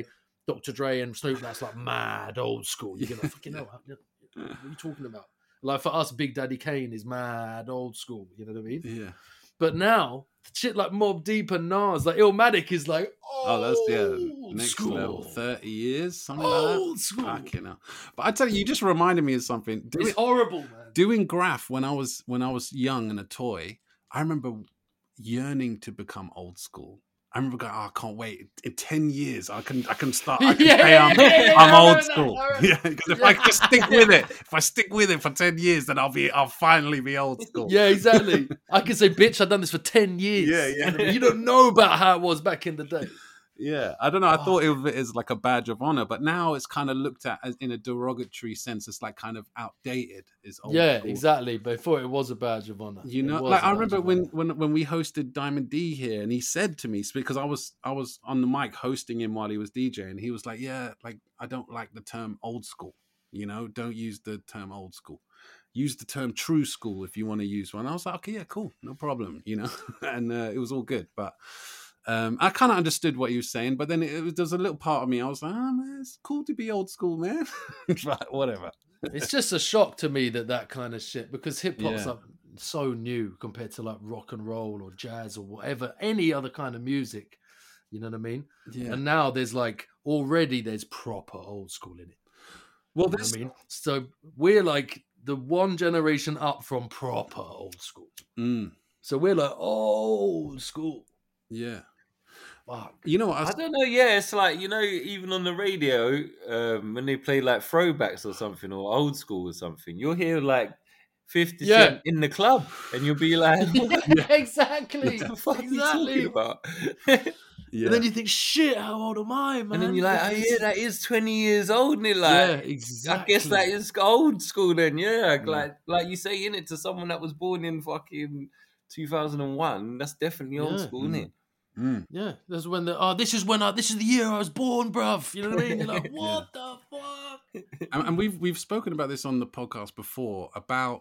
Doctor Dre and Snoop, that's like mad old school. You're gonna fucking know. What are you talking about? Like for us, Big Daddy Kane is mad old school. You know what I mean? Yeah. But now, shit like Mobb Deep and Nas, like Illmatic is like, Oh, that's yeah, old next school. level, thirty years, something Old like that. school. Fucking hell. But I tell you, you just reminded me of something. Doing, It's horrible, man. doing graph when I was when I was young and a toy, I remember yearning to become old school. I remember going, oh, I can't wait. In ten years, I can I can start. I can Yeah, say I'm, yeah, yeah, I'm I old remember that, school. I remember- Yeah, because if I just stick with it, if I stick with it for ten years, then I'll be I'll finally be old school. Yeah, exactly. I can say, bitch, I've done this for ten years. Yeah, yeah. You don't know about how it was back in the day. Yeah, I don't know. I Oh. thought of it as like a badge of honor, but now it's kind of looked at as in a derogatory sense. It's like kind of outdated. Is old Yeah, school. exactly. Before it was a badge of honor. You It know, was like a I badge remember of when, honor. when when we hosted Diamond D here, and he said to me because I was I was on the mic hosting him while he was DJing. He was like, "Yeah, like I don't like the term old school. You know, don't use the term old school. Use the term true school if you want to use one." I was like, "Okay, yeah, cool, no problem." You know, and uh, it was all good, but. Um, I kind of understood what he was saying, but then it, it was, there was a little part of me. I was like, "Oh man, it's cool to be old school, man." But whatever. It's just a shock to me that that kind of shit, because hip hop's Yeah. like so new compared to like rock and roll or jazz or whatever, any other kind of music. You know what I mean? Yeah. And now there's like already there's proper old school in it. Well, You know this. what I mean? So we're like the one generation up from proper old school. Mm, So we're like old school. yeah. Fuck. You know what? I I was, don't know. Yeah, it's like, you know, even on the radio, um, when they play like throwbacks or something or old school or something, you'll hear like fifty Yeah. Cent in the club, and you'll be like, "What Yeah, exactly. the fuck exactly. are you talking about?" yeah. And then you think, shit, how old am I, man? And then you're like, "Oh yeah, that is twenty years old." And you're yeah, like, exactly. I guess that is old school then. Yeah, Yeah. like like you say, in it to someone that was born in fucking two thousand one. That's definitely old Yeah. school, isn't it? Mm. Yeah, that's when the oh, this is when I this is the year I was born, bruv. You know what I mean? You're like, what the fuck? and, and we've we've spoken about this on the podcast before about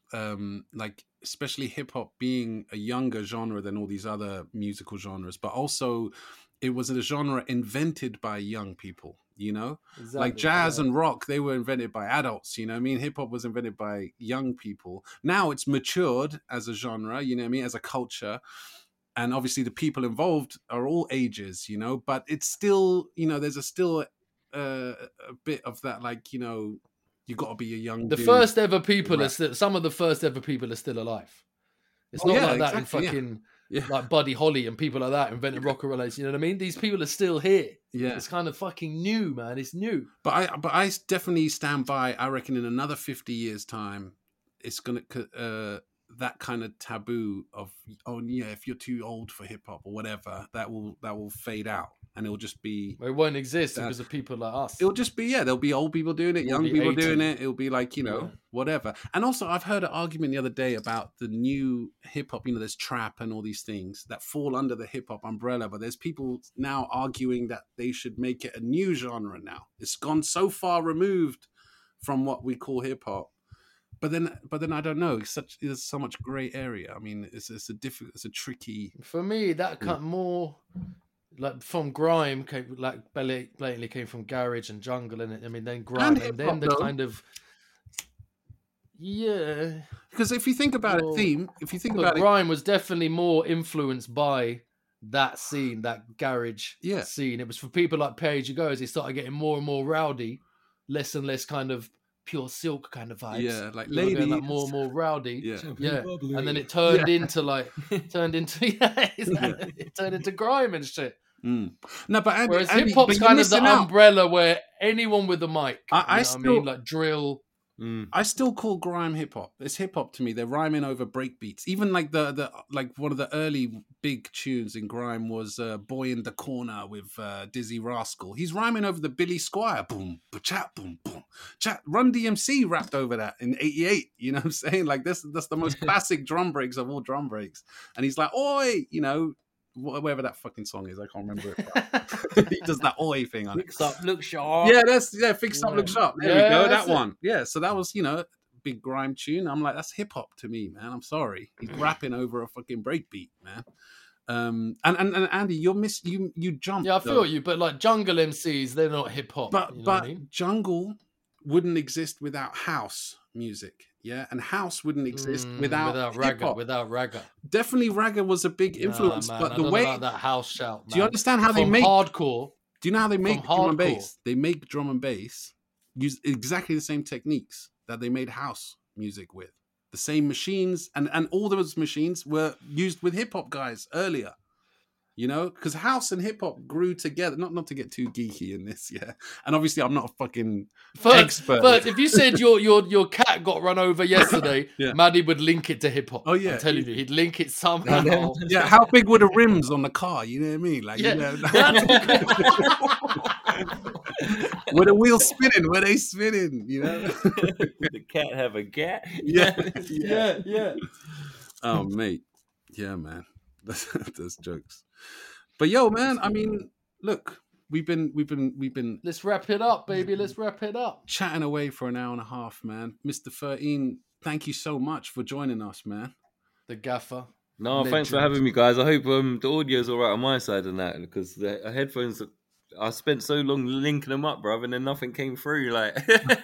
um like especially hip hop being a younger genre than all these other musical genres, but also it was a genre invented by young people, you know, Exactly. like jazz yeah. and rock, they were invented by adults, you know what I mean? Hip hop was invented by young people. Now it's matured as a genre, you know what I mean, as a culture. And obviously the people involved are all ages, you know, but it's still, you know, there's a still uh, a bit of that, like, you know, you got to be a young The dude. first ever people are Right. still some of the first ever people are still alive. It's Oh, not yeah, like that exactly, yeah. in fucking Yeah. like Buddy Holly and people like that invented rock and roll. You know what I mean? These people are still here. Yeah. It's kind of fucking new, man. It's new. But I, but I definitely stand by. I reckon in another fifty years' time, it's gonna uh, that kind of taboo of oh yeah, if you're too old for hip hop or whatever, that will that will fade out, and it'll just be It won't exist That- because of people like us. it'll just be yeah, there'll be old people doing it, It'll young be people doing eighty. it. It'll be like you know Yeah. whatever. And also, I've heard an argument the other day about the new hip hop. You know, there's trap and all these things that fall under the hip hop umbrella, but there's people now arguing that they should make it a new genre now. It's gone so far removed from what we call hip hop. But then, but then I don't know. It's such there's so much gray area. I mean, it's it's a difficult, it's a tricky. For me, that cut more like from grime came like blatantly blatantly came from garage and jungle and I mean then grime and, hip-hop, then the though. kind of yeah. Because if you think about Well, it, theme. If you think But about it, grime was definitely more influenced by that scene, that garage Yeah. scene. It was for people like Page You Go as they started getting more and more rowdy, less and less kind of pure silk kind of vibes. yeah, like People were going, ladies, like more and more rowdy. yeah, Yeah, and then it turned Yeah. into like turned into yeah, exactly. It turned into grime and shit. Mm. No, but Andy, Whereas Andy, hip hop's but you're kind of the missing out. umbrella where anyone with a mic, I- you I know what still- I mean, like drill. Mm. I still call grime hip hop. It's hip hop to me. They're rhyming over break beats. Even like the the like one of the early big tunes in grime was uh, "Boy in the Corner" with uh, Dizzy Rascal. He's rhyming over the Billy Squire boom, chat boom boom chat. Run D M C rapped over that in eighty-eight. You know what I'm saying? Like this that's the most classic drum breaks of all drum breaks. And he's like, "Oi," you know, wh- whatever that fucking song is. I can't remember it. But he does that "Oi" thing on it. Mix up, look sharp. Yeah, that's yeah. Fix up, Yeah. look sharp. There Yeah, we go. that's That it. one. Yeah. So that was you know big grime tune. I'm like, that's hip hop to me, man. I'm sorry. He's rapping over a fucking breakbeat, man. Um, and, and and Andy, you're miss you you jumped. Yeah, I though. feel you, but like jungle M Cs, they're not hip hop. But you know but what I mean? jungle wouldn't exist without house music. Yeah, and house wouldn't exist Mm, without, without hip ragga, hop. without ragga. Definitely, ragga was a big influence. Nah, man, but I the don't way know about that house shout. do you man. understand how they From make hardcore? Do you know how they make From drum and hardcore. bass? They make drum and bass use exactly the same techniques that they made house music with. The same machines, and, and all those machines were used with hip hop guys earlier. You know, because house and hip hop grew together. Not not to get too geeky in this, yeah. And obviously, I'm not a fucking First, expert. first, if you said your your your cat got run over yesterday, Yeah. Maddie would link it to hip hop. Oh, yeah. I'm telling you, he'd link it somehow. Yeah, how big were the rims on the car? You know what I mean? Like, Yeah, you know, that's- were the wheels spinning? Were they spinning? You know? The cat have a gat. yeah, yeah, yeah. Oh, mate. Yeah, man. That's, that's jokes. But yo, man, I mean, look, we've been we've been we've been Let's wrap it up, baby. Let's wrap it up. chatting away for an hour and a half, man. Mister thirteen, thank you so much for joining us, man. The gaffer. No, thanks for Legend. having me, guys. I hope um, the audio's all right on my side and that, because the headphones, I spent so long linking them up, bruv, and then nothing came through. Like,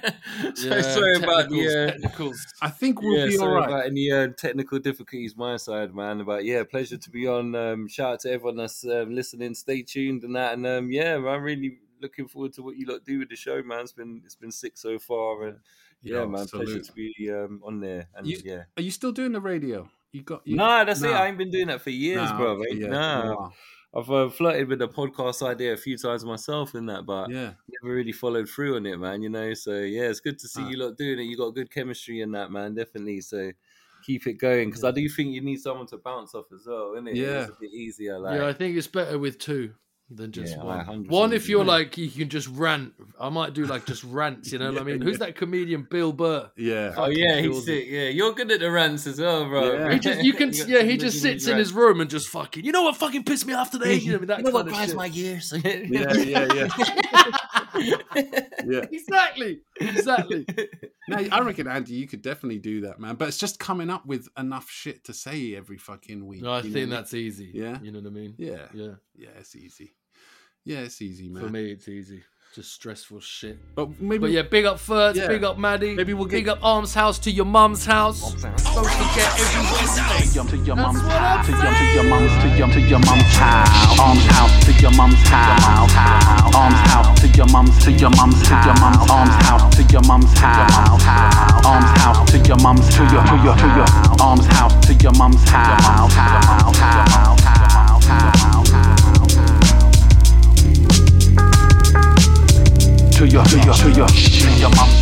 so Yeah, sorry about the. technicals, Uh, technicals. I think we'll yeah, be all sorry right. about any uh, technical difficulties my side, man. But yeah, pleasure to be on. Um, shout out to everyone that's um, listening. Stay tuned and that. And um, yeah, I'm really looking forward to what you lot do with the show, man. It's been it's been sick so far, and yeah, Yo, man, salute. pleasure to be um, on there. And You- yeah, Are you still doing the radio? You got you, nah, that's it. Nah. I ain't been doing that for years, Nah, bro. okay, yeah, Nah, wow. I've uh, flirted with the podcast idea a few times myself and that, but Yeah. never really followed through on it, man. You know, so yeah, it's good to see Ah. you lot doing it. You got good chemistry in that, man. Definitely. So keep it going, because I do think you need someone to bounce off as well, isn't it? Yeah. It's a bit easier. Like, Yeah, I think it's better with two than just Yeah, I one. one hundred One, percent if you're agree. like, you can just rant. I might do like just rants, you know what I mean? Who's that comedian, Bill Burr? Yeah. oh yeah, he's kills it. sick. Yeah, you're good at the rants as well, bro. Yeah. He just, you can, got yeah, some he just legendary sits in his room and just fucking, you know what fucking pissed me off today? You know, that You know what kind of grinds shit. my gears? Yeah, yeah, yeah. Yeah. Exactly, exactly. No, I reckon, Andy, you could definitely do that, man. But it's just coming up with enough shit to say every fucking week. No, I you know think what that's easy. Yeah? You know what I mean? Yeah. Yeah. Yeah, it's easy. Yeah, it's easy, man. For me, it's easy. Just stressful shit. But maybe But yeah, big up Fertz, Yeah. big up Maddie. Maybe we'll big get- up Arms House to your mum's house. Don't forget every Wednesday. To your, to your That's mom's what I'm house, to your, to saying. your mom's, to your, to your mom's house, arms house, to your mom's house, arms house, to your mom's, to your mom's, to your mom's, arms house, to your mom's house, arms house, to your mom's, to your, to your, to your, arms house, to your mom's house, to your, to your, to your, to your mom's.